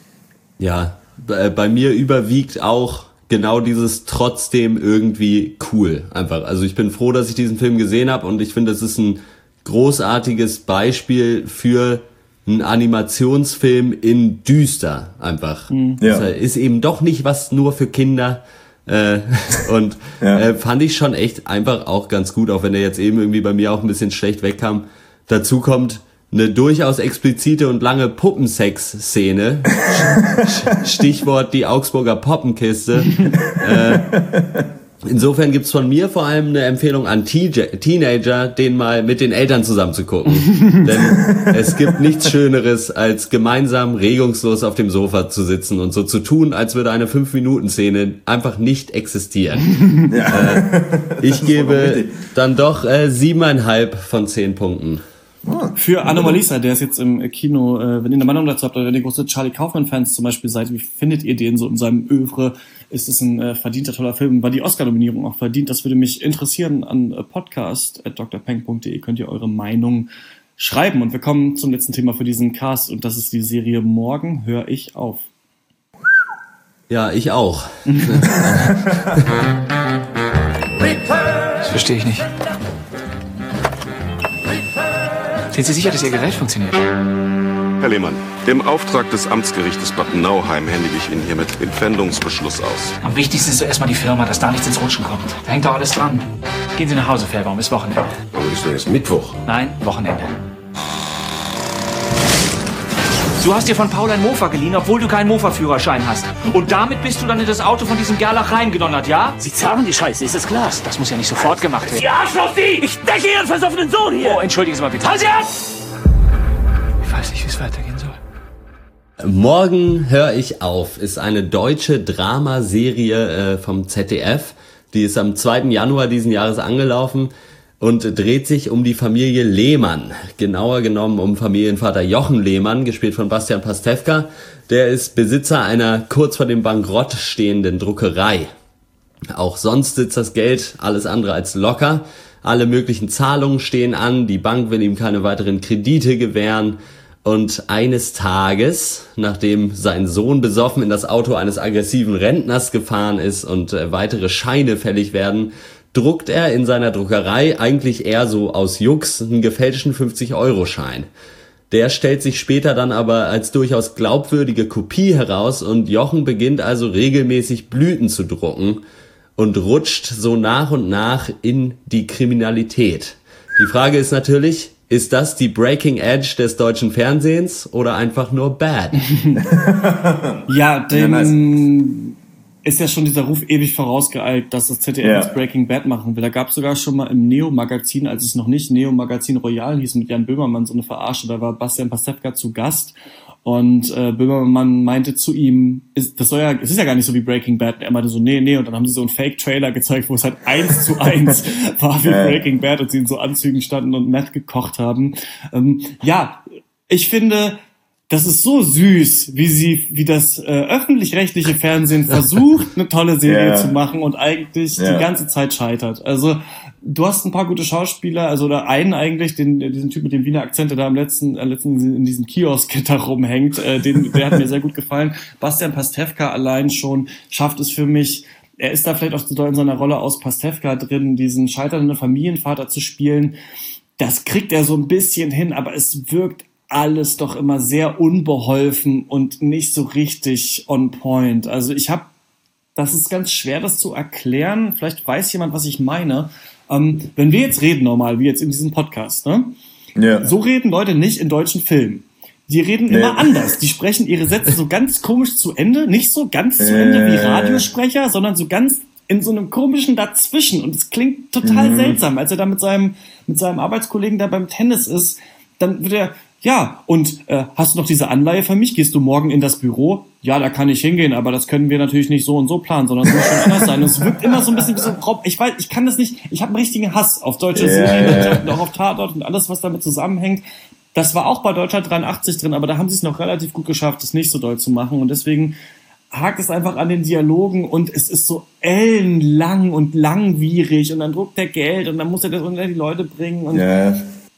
Ja, bei mir überwiegt auch genau dieses trotzdem irgendwie cool einfach. Also ich bin froh, dass ich diesen Film gesehen habe und ich finde, das ist ein großartiges Beispiel für einen Animationsfilm in düster einfach. Mhm. Ja. Das ist eben doch nicht was nur für Kinder äh, und ja. äh, fand ich schon echt einfach auch ganz gut, auch wenn er jetzt eben irgendwie bei mir auch ein bisschen schlecht wegkam. Dazu kommt eine durchaus explizite und lange Puppensex-Szene. Stichwort die Augsburger Poppenkiste. äh, insofern gibt's von mir vor allem eine Empfehlung an Teenager, den mal mit den Eltern zusammen zu gucken. Denn es gibt nichts Schöneres, als gemeinsam regungslos auf dem Sofa zu sitzen und so zu tun, als würde eine fünf Minuten Szene einfach nicht existieren. Ja. Äh, ich gebe dann doch äh, siebeneinhalb von zehn Punkten. Für Anomalisa, der ist jetzt im Kino, äh, wenn ihr eine Meinung dazu habt, oder wenn ihr große Charlie Kaufman-Fans zum Beispiel seid, wie findet ihr den so in seinem Övre? Ist es ein äh, verdienter, toller Film? War die Oscar-Nominierung auch verdient? Das würde mich interessieren. An äh, podcast at d r peng punkt d e könnt ihr eure Meinung schreiben. Und wir kommen zum letzten Thema für diesen Cast und das ist die Serie Morgen höre ich auf. Ja, ich auch. Das verstehe ich nicht. Sind Sie sicher, dass Ihr Gerät funktioniert? Herr Lehmann, im Auftrag des Amtsgerichtes Bad Nauheim händige ich Ihnen hiermit den Pfändungsbeschluss aus. Am wichtigsten ist zuerst mal die Firma, dass da nichts ins Rutschen kommt. Da hängt doch alles dran. Gehen Sie nach Hause, Fairbaum, ist Wochenende. Aber ist doch jetzt Mittwoch. Nein, Wochenende. Du hast dir von Paul ein Mofa geliehen, obwohl du keinen Mofa-Führerschein hast. Und damit bist du dann in das Auto von diesem Gerlach reingedonnert, ja? Sie zahlen die Scheiße, ist das klar? Das muss ja nicht sofort gemacht werden. Sie Arschloch, Sie! Ich decke Ihren versoffenen Sohn hier! Oh, entschuldigen Sie mal bitte. Halt Sie ab! Ich weiß nicht, wie es weitergehen soll. Morgen höre ich auf ist eine deutsche Dramaserie äh, vom Z D F. Die ist am zweiten Januar diesen Jahres angelaufen und dreht sich um die Familie Lehmann. Genauer genommen um Familienvater Jochen Lehmann, gespielt von Bastian Pastewka. Der ist Besitzer einer kurz vor dem Bankrott stehenden Druckerei. Auch sonst sitzt das Geld alles andere als locker. Alle möglichen Zahlungen stehen an, die Bank will ihm keine weiteren Kredite gewähren. Und eines Tages, nachdem sein Sohn besoffen in das Auto eines aggressiven Rentners gefahren ist und äh, weitere Scheine fällig werden, druckt er in seiner Druckerei eigentlich eher so aus Jux einen gefälschten fünfzig-Euro-Schein. Der stellt sich später dann aber als durchaus glaubwürdige Kopie heraus und Jochen beginnt also regelmäßig Blüten zu drucken und rutscht so nach und nach in die Kriminalität. Die Frage ist natürlich, ist das die Breaking Edge des deutschen Fernsehens oder einfach nur bad? Ja, den, ist ja schon dieser Ruf ewig vorausgeeilt, dass das Z D F Ja. jetzt Breaking Bad machen will. Da gab es sogar schon mal im Neo-Magazin, als es noch nicht Neo-Magazin Royal hieß, mit Jan Böhmermann so eine Verarsche, da war Bastian Pastewka zu Gast und äh, Böhmermann meinte zu ihm, ist, das soll ja, es ist ja gar nicht so wie Breaking Bad. Er meinte so, nee, nee, und dann haben sie so einen Fake-Trailer gezeigt, wo es halt eins zu eins war wie Ja. Breaking Bad und sie in so Anzügen standen und Meth gekocht haben. Ähm, ja, ich finde, das ist so süß, wie sie, wie das äh, öffentlich-rechtliche Fernsehen versucht, eine tolle Serie Ja. zu machen und eigentlich Ja. die ganze Zeit scheitert. Also du hast ein paar gute Schauspieler, also oder einen eigentlich, den diesen Typ mit dem Wiener Akzent, der da am letzten, äh, letzten in diesem Kiosk da rumhängt, äh, den, der hat mir sehr gut gefallen. Bastian Pastewka allein schon schafft es für mich. Er ist da vielleicht auch zu doll in seiner Rolle aus Pastewka drin, diesen scheiternden Familienvater zu spielen. Das kriegt er so ein bisschen hin, aber es wirkt alles doch immer sehr unbeholfen und nicht so richtig on point. Also ich habe, das ist ganz schwer, das zu erklären. Vielleicht weiß jemand, was ich meine. Ähm, wenn wir jetzt reden normal, wie jetzt in diesem Podcast, ne? Ja. So reden Leute nicht in deutschen Filmen. Die reden Nee. immer anders. Die sprechen ihre Sätze so ganz komisch zu Ende. Nicht so ganz zu Ende wie Äh. Radiosprecher, sondern so ganz in so einem komischen Dazwischen. Und es klingt total Mhm. seltsam. Als er da mit seinem, mit seinem Arbeitskollegen da beim Tennis ist, dann wird er, ja, und äh, hast du noch diese Anleihe für mich? Gehst du morgen in das Büro? Ja, da kann ich hingehen, aber das können wir natürlich nicht so und so planen, sondern es muss schon anders sein. Und es wirkt immer so ein bisschen wie so ein Raub. Ich weiß, ich kann das nicht, ich habe einen richtigen Hass auf deutsche Ja, Serien ja, ja. und auch auf Tatort und alles, was damit zusammenhängt. Das war auch bei Deutschland dreiundachtzig drin, aber da haben sie es noch relativ gut geschafft, es nicht so doll zu machen. Und deswegen hakt es einfach an den Dialogen und es ist so ellenlang und langwierig und dann druckt der Geld und dann muss er das unter die Leute bringen und Ja.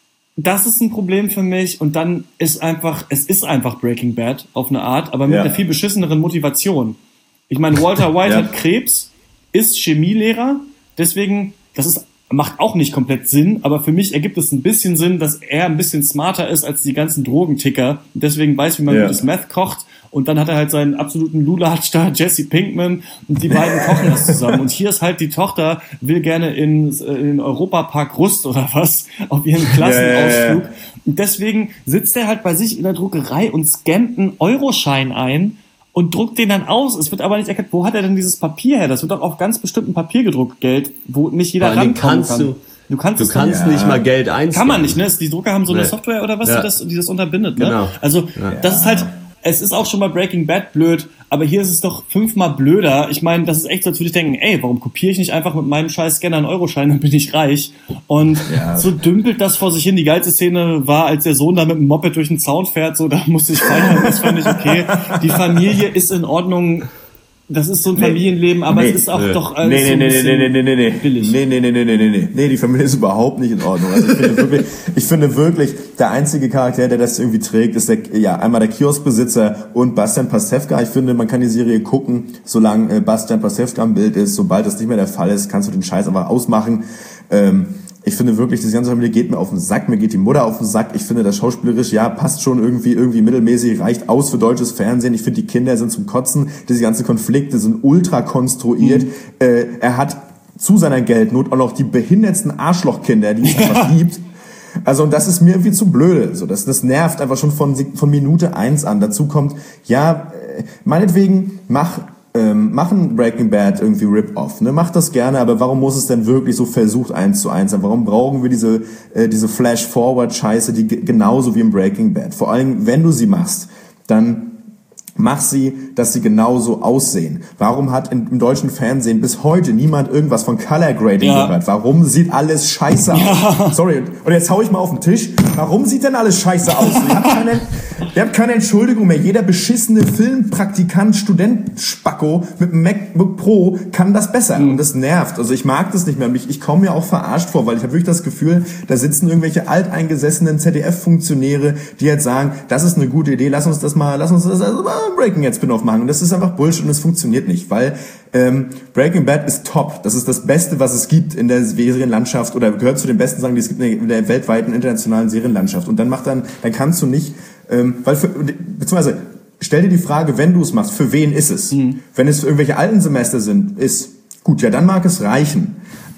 das ist ein Problem für mich und dann ist einfach, es ist einfach Breaking Bad auf eine Art, aber mit Ja. einer viel beschisseneren Motivation. Ich meine, Walter White Ja. hat Krebs, ist Chemielehrer, deswegen, das ist, macht auch nicht komplett Sinn, aber für mich ergibt es ein bisschen Sinn, dass er ein bisschen smarter ist als die ganzen Drogenticker und deswegen weiß, wie man Ja. gutes Meth kocht und dann hat er halt seinen absoluten Lulatsch da, Jesse Pinkman und die beiden kochen das zusammen und hier ist halt die Tochter, will gerne in, in den Europapark Rust oder was, auf ihren Klassenausflug Ja, ja, und deswegen sitzt er halt bei sich in der Druckerei und scannt einen Euroschein ein und druckt den dann aus. Es wird aber nicht erkannt, wo hat er denn dieses Papier her? Das wird doch auf ganz bestimmtem Papier gedruckt, Geld, wo nicht jeder Vor allen Dingen rankommen kannst kann. du- du kannst, Du es dann- kannst Ja. nicht mal Geld einscannen. kann man nicht, ne? Die Drucker haben so eine Nee. Software oder was, Ja. die, das, die das unterbindet, ne? Genau. Also, das ist halt, es ist auch schon bei Breaking Bad blöd, aber hier ist es doch fünfmal blöder. Ich meine, das ist echt so, als würde ich denken, ey, warum kopiere ich nicht einfach mit meinem scheiß Scanner einen Euroschein, dann bin ich reich. Und Ja. so dümpelt das vor sich hin. Die geilste Szene war, als der Sohn da mit dem Moped durch den Zaun fährt, so, da musste ich feiern, das fand ich okay. Die Familie ist in Ordnung. Das ist so ein Nee. Familienleben, aber Nee. es ist auch Nee. doch alles Nee, so nee, ein nee, bisschen nee, nee, nee, nee, nee. billig. Nee, nee, nee, nee, nee, nee, nee. Nee, die Familie ist überhaupt nicht in Ordnung. Also ich finde wirklich, ich finde wirklich, der einzige Charakter, der das irgendwie trägt, ist der, ja, einmal der Kioskbesitzer und Bastian Pastewka. Ich finde, man kann die Serie gucken, solange äh, Bastian Pastewka im Bild ist. Sobald das nicht mehr der Fall ist, kannst du den Scheiß einfach ausmachen. Ähm, Ich finde wirklich, diese ganze Familie geht mir auf den Sack, mir geht die Mutter auf den Sack. Ich finde, das schauspielerisch, ja, passt schon irgendwie, irgendwie mittelmäßig, reicht aus für deutsches Fernsehen. Ich finde, die Kinder sind zum Kotzen. Diese ganzen Konflikte sind ultra konstruiert. Mhm. Äh, er hat zu seiner Geldnot auch noch die behindertsten Arschlochkinder, die es einfach gibt. Also, und das ist mir irgendwie zu blöde. So, das, das nervt einfach schon von, von Minute eins an. Dazu kommt, ja, äh, meinetwegen, mach, Ähm, machen Breaking Bad irgendwie Rip-Off, ne? Macht das gerne, aber warum muss es denn wirklich so versucht eins zu eins sein? Warum brauchen wir diese äh, diese Flash-Forward-Scheiße, die g- genauso wie im Breaking Bad? Vor allem, wenn du sie machst, dann mach sie, dass sie genauso aussehen. Warum hat in, im deutschen Fernsehen bis heute niemand irgendwas von Color Grading Ja. gehört? Warum sieht alles scheiße aus? Sorry, und jetzt hau ich mal auf den Tisch. Warum sieht denn alles scheiße aus? Ihr habt keine, ihr habt keine Entschuldigung mehr. Jeder beschissene Filmpraktikant, Student, Spacko mit einem MacBook Pro kann das besser. Und das nervt. Also ich mag das nicht mehr. Ich, ich komme mir auch verarscht vor, weil ich habe wirklich das Gefühl, da sitzen irgendwelche alteingesessenen Z D F-Funktionäre, die jetzt sagen, das ist eine gute Idee, lass uns das mal, lass uns das also mal Breaking Bad Spin-off machen. Und das ist einfach Bullshit und es funktioniert nicht, weil ähm, Breaking Bad ist top. Das ist das Beste, was es gibt in der Serienlandschaft oder gehört zu den besten Sachen, die es gibt in der weltweiten internationalen Serienlandschaft. Und dann macht dann, dann kannst du nicht, ähm, weil für, beziehungsweise stell dir die Frage, wenn du es machst, für wen ist es? Mhm. Wenn es für irgendwelche alten Semester sind, ist gut, ja, dann mag es reichen.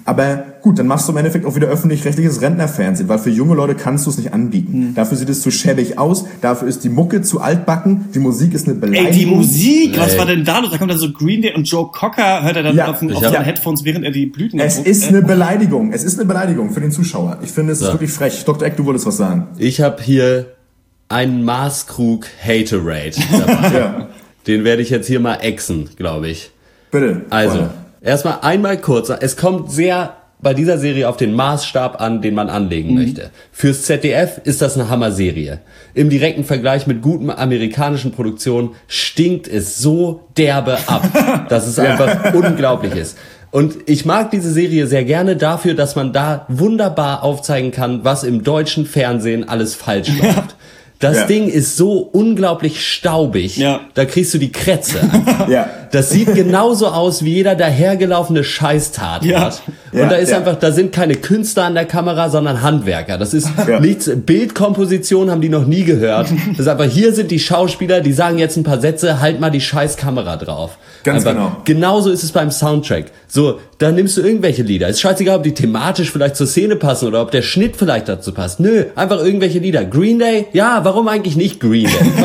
Aber gut, dann machst du im Endeffekt auch wieder öffentlich-rechtliches Rentnerfernsehen, weil für junge Leute kannst du es nicht anbieten. Mhm. Dafür sieht es zu schäbig aus, dafür ist die Mucke zu altbacken, die Musik ist eine Beleidigung. Ey, die Musik, Ey. was war denn da los? Da kommt dann so Green Day und Joe Cocker, hört er dann ja, auf, auf seine Headphones, während er die Blüten... Es ist eine Beleidigung, es ist eine Beleidigung für den Zuschauer. Ich finde, es ist ja. wirklich frech. Doktor Eck, du wolltest was sagen. Ich habe hier einen Maßkrug Haterade dabei. ja. Den werde ich jetzt hier mal exen, glaube ich. Bitte. Also, Freunde. Erstmal einmal kurz, es kommt sehr bei dieser Serie auf den Maßstab an, den man anlegen mhm. möchte. Fürs Z D F ist das eine Hammer-Serie. Im direkten Vergleich mit guten amerikanischen Produktionen stinkt es so derbe ab, dass es einfach unglaublich ist. Und ich mag diese Serie sehr gerne dafür, dass man da wunderbar aufzeigen kann, was im deutschen Fernsehen alles falsch läuft. Das ja. Ding ist so unglaublich staubig, ja. da kriegst du die Krätze. ja. Das sieht genauso aus wie jeder dahergelaufene Scheißtat. Ja. Und ja, da ist ja. einfach, da sind keine Künstler an der Kamera, sondern Handwerker. Das ist ja. nichts, Bildkomposition haben die noch nie gehört. Das ist einfach, hier sind die Schauspieler, die sagen jetzt ein paar Sätze, halt mal die Scheißkamera drauf. Ganz einfach, genau. Genauso ist es beim Soundtrack. So, da nimmst du irgendwelche Lieder. Ist scheißegal, ob die thematisch vielleicht zur Szene passen oder ob der Schnitt vielleicht dazu passt. Nö, einfach irgendwelche Lieder. Green Day? Ja, warum eigentlich nicht Green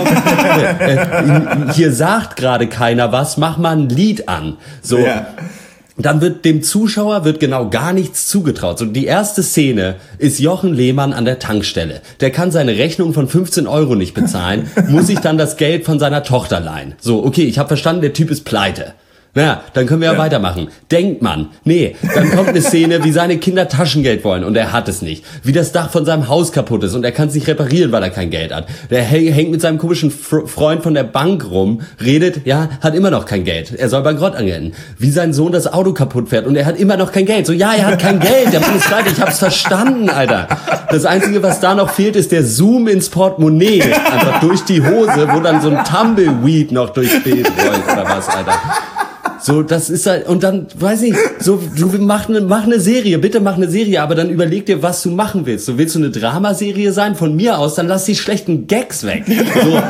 Day? Hier sagt gerade keiner was, mach mal ein Lied an. So. Ja. Dann wird dem Zuschauer wird genau gar nichts zugetraut. So, die erste Szene ist Jochen Lehmann an der Tankstelle. Der kann seine Rechnung von fünfzehn Euro nicht bezahlen, muss sich dann das Geld von seiner Tochter leihen. So, okay, ich habe verstanden, der Typ ist pleite. Na, dann können wir ja, ja weitermachen. Denkt man. Nee, dann kommt eine Szene, wie seine Kinder Taschengeld wollen und er hat es nicht. Wie das Dach von seinem Haus kaputt ist und er kann es nicht reparieren, weil er kein Geld hat. Der hängt mit seinem komischen Freund von der Bank rum, redet, ja, hat immer noch kein Geld. Er soll Bankrott angelten. Wie sein Sohn das Auto kaputt fährt und er hat immer noch kein Geld. So, ja, er hat kein Geld. Der Mann ist pleite. Ich hab's verstanden, Alter. Das Einzige, was da noch fehlt, ist der Zoom ins Portemonnaie. Einfach durch die Hose, wo dann so ein Tumbleweed noch durchs Bild rollt oder was, Alter. So, das ist halt, und dann, weiß ich, so, du mach eine, mach eine Serie, bitte mach eine Serie, aber dann überleg dir, was du machen willst. So, willst du eine Dramaserie sein? Von mir aus, dann lass die schlechten Gags weg. So,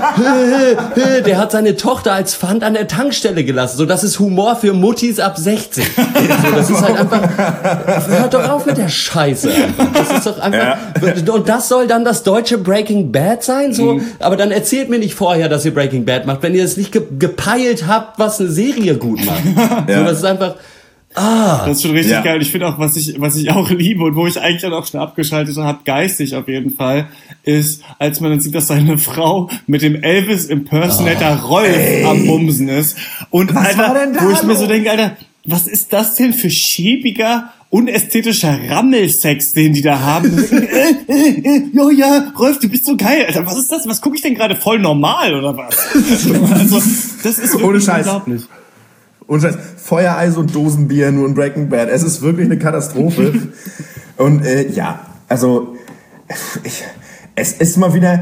hö, hö, hö, der hat seine Tochter als Pfand an der Tankstelle gelassen. So, das ist Humor für Muttis ab sechzig. So, das ist halt einfach, hört doch auf mit der Scheiße einfach. Das ist doch einfach, ja. Und das soll dann das deutsche Breaking Bad sein? So, mhm. Aber dann erzählt mir nicht vorher, dass ihr Breaking Bad macht, wenn ihr es nicht ge- gepeilt habt, was eine Serie gut macht. Ja. So, das ist einfach, ah. Das ist schon richtig ja. geil. Ich finde auch, was ich, was ich auch liebe und wo ich eigentlich dann auch schon abgeschaltet habe, geistig auf jeden Fall, ist, als man dann sieht, dass seine Frau mit dem Elvis-Impersonator oh, Rolf ey. am Bumsen ist. Und was Alter, war denn da wo ich mir so los? denke, Alter, was ist das denn für schäbiger, unästhetischer Rammelsex, den die da haben? äh, äh, äh, jo, ja, Rolf, du bist so geil. Alter, was ist das? Was gucke ich denn gerade? Voll normal, oder was? Also, das ist wirklich ohne Scheiß. unglaublich. Und Scheiß, Feuereis und Dosenbier nur in Breaking Bad. Es ist wirklich eine Katastrophe. Und äh, ja, also ich, es ist mal wieder,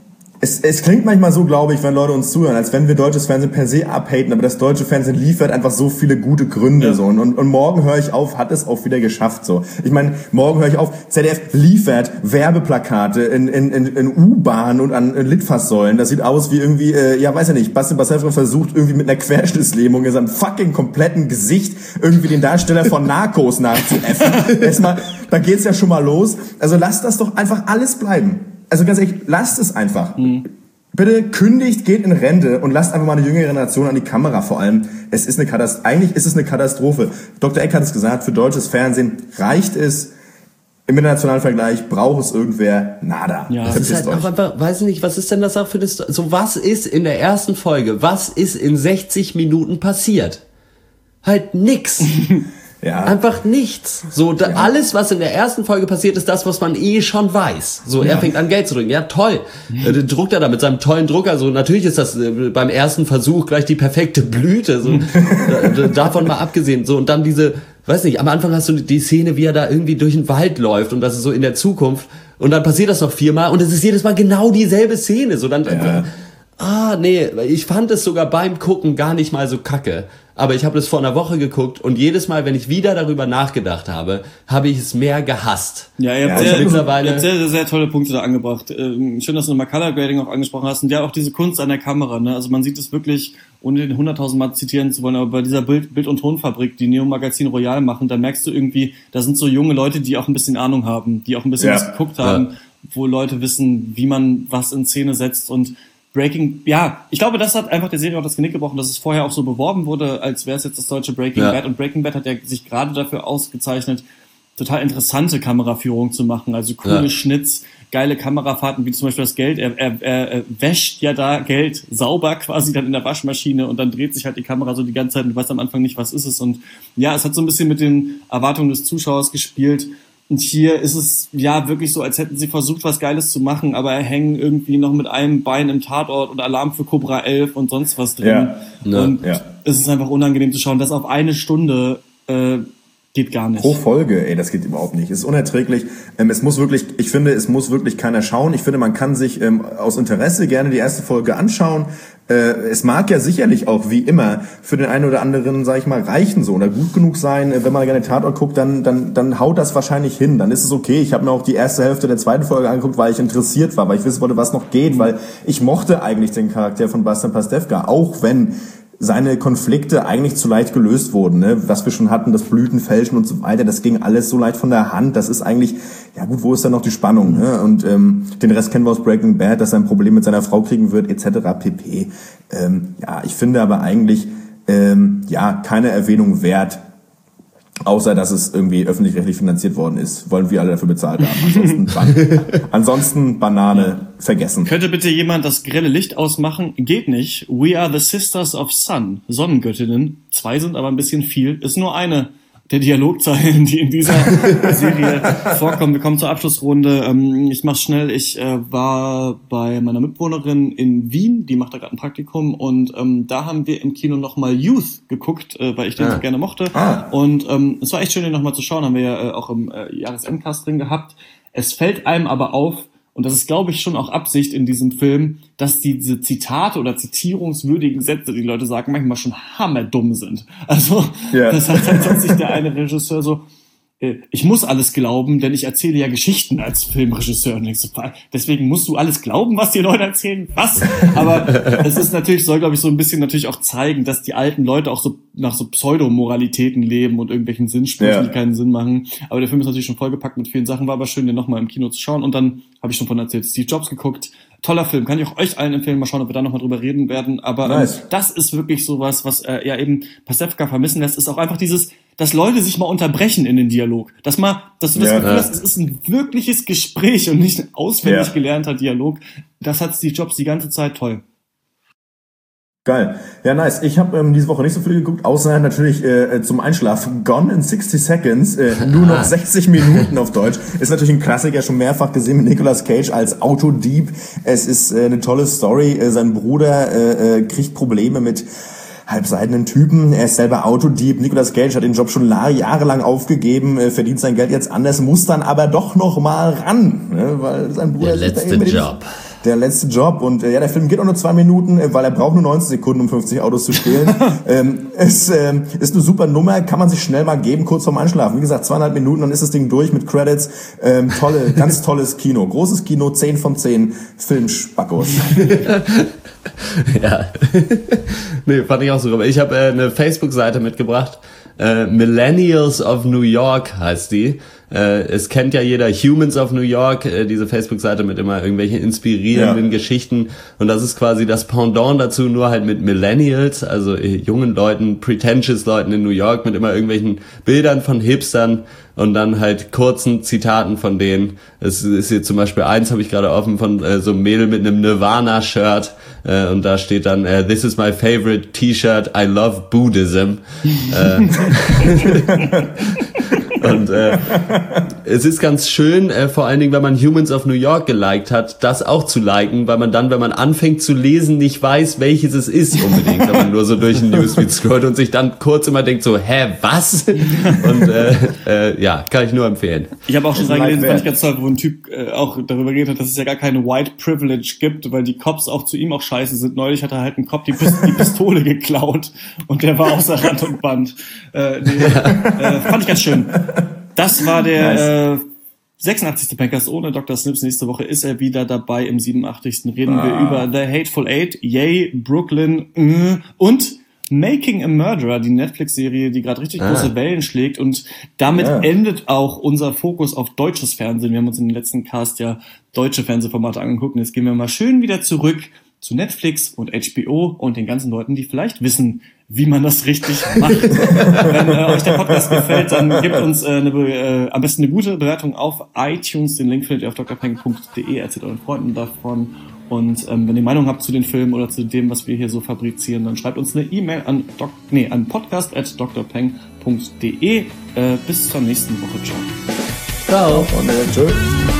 es, es klingt manchmal so, glaube ich, wenn Leute uns zuhören, als wenn wir deutsches Fernsehen per se abhaten, aber das deutsche Fernsehen liefert einfach so viele gute Gründe. Ja. So. Und, und morgen höre ich auf, hat es auch wieder geschafft. So. Ich meine, morgen höre ich auf, Z D F liefert Werbeplakate in, in, in, in U-Bahn und an Litfaßsäulen. Das sieht aus wie irgendwie, äh, ja weiß ja nicht, Bastian Pastewka versucht irgendwie mit einer Querschnittslähmung in seinem fucking kompletten Gesicht irgendwie den Darsteller von Narcos nachzuäffen. Erstmal, da geht's ja schon mal los. Also lasst das doch einfach alles bleiben. Also ganz ehrlich, lasst es einfach. Mhm. Bitte kündigt, geht in Rente und lasst einfach mal eine jüngere Generation an die Kamera vor allem. Es ist eine Katastrophe. Eigentlich ist es eine Katastrophe. Doktor Eck hat es gesagt, für deutsches Fernsehen reicht es. Im internationalen Vergleich braucht es irgendwer nada. Ja. Das ist halt auch einfach, weiß ich nicht, was ist denn das auch für das, so was ist in der ersten Folge, was ist in sechzig Minuten passiert? Halt nix. Ja. Einfach nichts. So, da, ja. Alles, was in der ersten Folge passiert, ist das, was man eh schon weiß. So, er ja. fängt an, Geld zu drücken. Ja, toll. Mhm. Äh, druckt er da mit seinem tollen Drucker. So, natürlich ist das äh, beim ersten Versuch gleich die perfekte Blüte. So, da, davon mal abgesehen. So, und dann diese, weiß nicht, am Anfang hast du die Szene, wie er da irgendwie durch den Wald läuft und das ist so in der Zukunft. Und dann passiert das noch viermal und es ist jedes Mal genau dieselbe Szene. So, dann, ja. Ah, nee, ich fand es sogar beim Gucken gar nicht mal so kacke. Aber ich habe das vor einer Woche geguckt und jedes Mal, wenn ich wieder darüber nachgedacht habe, habe ich es mehr gehasst. Ja, ihr habt, ja, sehr, mittlerweile ihr habt sehr, sehr, sehr tolle Punkte da angebracht. Ähm, schön, dass du nochmal Color Grading auch angesprochen hast und ja auch diese Kunst an der Kamera. Ne? Also man sieht es wirklich, ohne den hunderttausend Mal zitieren zu wollen, aber bei dieser Bild-, Bild- und Tonfabrik, die Neo Magazin Royal machen, da merkst du irgendwie, da sind so junge Leute, die auch ein bisschen Ahnung haben, die auch ein bisschen ja. was geguckt haben, ja. wo Leute wissen, wie man was in Szene setzt und Breaking, ja, ich glaube, das hat einfach der Serie auch das Genick gebrochen, dass es vorher auch so beworben wurde, als wäre es jetzt das deutsche Breaking ja. Bad. Und Breaking Bad hat ja sich gerade dafür ausgezeichnet, total interessante Kameraführung zu machen. Also coole ja. Schnitts, geile Kamerafahrten, wie zum Beispiel das Geld. Er, er, er wäscht ja da Geld sauber quasi dann in der Waschmaschine und dann dreht sich halt die Kamera so die ganze Zeit und du weißt am Anfang nicht, was ist es. Und ja, es hat so ein bisschen mit den Erwartungen des Zuschauers gespielt. Und hier ist es ja wirklich so, als hätten sie versucht, was Geiles zu machen, aber hängen irgendwie noch mit einem Bein im Tatort und Alarm für Cobra elf und sonst was drin. Ja. Ja. Und ja. es ist einfach unangenehm zu schauen. Das auf eine Stunde äh, geht gar nicht. Pro Folge, ey, das geht überhaupt nicht. Es ist unerträglich. Ähm, es muss wirklich, ich finde, es muss wirklich keiner schauen. Ich finde, man kann sich ähm, aus Interesse gerne die erste Folge anschauen. Äh, es mag ja sicherlich auch, wie immer, für den einen oder anderen, sag ich mal, reichen so oder gut genug sein. Wenn man gerne Tatort guckt, dann dann dann haut das wahrscheinlich hin. Dann ist es okay. Ich habe mir auch die erste Hälfte der zweiten Folge angeguckt, weil ich interessiert war, weil ich wissen wollte, was noch geht, weil ich mochte eigentlich den Charakter von Bastian Pastewka, auch wenn seine Konflikte eigentlich zu leicht gelöst wurden, ne? Was wir schon hatten, das Blütenfälschen und so weiter, das ging alles so leicht von der Hand. Das ist eigentlich, ja gut, wo ist da noch die Spannung? Ne? Und ähm, den Rest kennen wir aus Breaking Bad, dass er ein Problem mit seiner Frau kriegen wird, et cetera pp. Ähm, ja, ich finde aber eigentlich ähm, ja keine Erwähnung wert, außer dass es irgendwie öffentlich-rechtlich finanziert worden ist, wollen wir alle dafür bezahlt haben. Ansonsten, ban- ansonsten Banane ja. vergessen. Könnte bitte jemand das grelle Licht ausmachen? Geht nicht. We are the Sisters of Sun. Sonnengöttinnen. Zwei sind aber ein bisschen viel. Ist nur eine der Dialogzeilen, die in dieser Serie vorkommen. Wir kommen zur Abschlussrunde. Ich mach's schnell. Ich äh, war bei meiner Mitbewohnerin in Wien. Die macht da gerade ein Praktikum. Und ähm, da haben wir im Kino nochmal Youth geguckt, äh, weil ich den ja. so gerne mochte. Ah. Und ähm, es war echt schön, den nochmal zu schauen. Haben wir ja äh, auch im äh, Jahresendcast drin gehabt. Es fällt einem aber auf, und das ist, glaube ich, schon auch Absicht in diesem Film, dass diese Zitate oder zitierungswürdigen Sätze, die Leute sagen, manchmal schon hammerdumm sind. Also, yeah. das hat dann sich der eine Regisseur so, äh, ich muss alles glauben, denn ich erzähle ja Geschichten als Filmregisseur. Und ich so, deswegen musst du alles glauben, was die Leute erzählen? Was? Aber es ist natürlich, soll, glaube ich, so ein bisschen natürlich auch zeigen, dass die alten Leute auch so nach so Pseudomoralitäten leben und irgendwelchen Sinnsprüchen, yeah. die keinen Sinn machen. Aber der Film ist natürlich schon vollgepackt mit vielen Sachen, war aber schön, den nochmal im Kino zu schauen. Und dann habe ich schon von erzählt, Steve Jobs geguckt. Toller Film, kann ich auch euch allen empfehlen. Mal schauen, ob wir da nochmal drüber reden werden. Aber nice. ähm, das ist wirklich sowas, was äh, ja eben Pastewka vermissen lässt, ist auch einfach dieses, dass Leute sich mal unterbrechen in den Dialog. Dass mal, dass du das ja, Gefühl hast, es ist ein wirkliches Gespräch und nicht ein auswendig ja. gelernter Dialog. Das hat Steve Jobs die ganze Zeit toll. Geil. Ja, nice. Ich habe ähm, diese Woche nicht so viel geguckt, außer natürlich äh, zum Einschlafen. Gone in sixty Seconds, äh, nur noch sechzig Minuten auf Deutsch. Ist natürlich ein Klassiker, schon mehrfach gesehen mit Nicolas Cage als Autodieb. Es ist äh, eine tolle Story. Äh, sein Bruder äh, äh, kriegt Probleme mit halbseidenen Typen. Er ist selber Autodieb. Nicolas Cage hat den Job schon jahrelang aufgegeben, äh, verdient sein Geld jetzt anders, muss dann aber doch noch mal ran, ne, weil sein Bruder... Der letzte Job. Der letzte Job. Und äh, ja, der Film geht auch nur zwei Minuten, äh, weil er braucht nur neunzig Sekunden, um fünfzig Autos zu stehlen. ähm, es ähm, ist eine super Nummer, kann man sich schnell mal geben, kurz vorm Einschlafen. Wie gesagt, zweieinhalb Minuten, dann ist das Ding durch mit Credits. Ähm, tolle, ganz tolles Kino. Großes Kino, zehn von zehn Filmspackos. Ja. Nee, fand ich auch so. Aber ich habe äh, eine Facebook-Seite mitgebracht. Äh, Millennials of New York heißt die. Äh, es kennt ja jeder Humans of New York, äh, diese Facebook-Seite mit immer irgendwelchen inspirierenden ja. Geschichten. Und das ist quasi das Pendant dazu, nur halt mit Millennials, also äh, jungen Leuten, pretentious Leuten in New York, mit immer irgendwelchen Bildern von Hipstern und dann halt kurzen Zitaten von denen. Es ist hier zum Beispiel eins, habe ich gerade offen, von äh, so einem Mädel mit einem Nirvana-Shirt. Äh, und da steht dann, äh, this is my favorite T-Shirt, I love Buddhism. äh, Und äh, es ist ganz schön, äh, vor allen Dingen, wenn man Humans of New York geliked hat, das auch zu liken, weil man dann, wenn man anfängt zu lesen, nicht weiß, welches es ist unbedingt, wenn man nur so durch den Newsfeed scrollt und sich dann kurz immer denkt so, hä, was? Und äh, äh, ja, kann ich nur empfehlen. Ich habe auch schon reingelesen, fand ich ganz toll, wo ein Typ äh, auch darüber geredet hat, dass es ja gar keine White Privilege gibt, weil die Cops auch zu ihm auch scheiße sind. Neulich hat er halt einen Cop die, Pist- die Pistole geklaut und der war außer Rand und Band. Äh, nee, äh, fand ich ganz schön. Das war der nice. äh, sechsundachtzigste Pencast ohne Doktor Snips. Nächste Woche ist er wieder dabei. Im siebenundachtzigsten reden ah. wir über The Hateful Eight, Yay, Brooklyn äh, und Making a Murderer, die Netflix-Serie, die gerade richtig ah. große Wellen schlägt. Und damit ja. endet auch unser Fokus auf deutsches Fernsehen. Wir haben uns in den letzten Cast ja deutsche Fernsehformate angeguckt. Und jetzt gehen wir mal schön wieder zurück zu Netflix und H B O und den ganzen Leuten, die vielleicht wissen, wie man das richtig macht. Wenn äh, euch der Podcast gefällt, dann gebt uns äh, eine, äh, am besten eine gute Bewertung auf iTunes. Den Link findet ihr auf d r peng punkt d e. Erzählt euren Freunden davon. Und ähm, wenn ihr Meinung habt zu den Filmen oder zu dem, was wir hier so fabrizieren, dann schreibt uns eine E-Mail an doc- nee, an podcast at d r peng punkt d e. Äh, bis zur nächsten Woche. Ciao. Ciao. Und, äh, tschüss.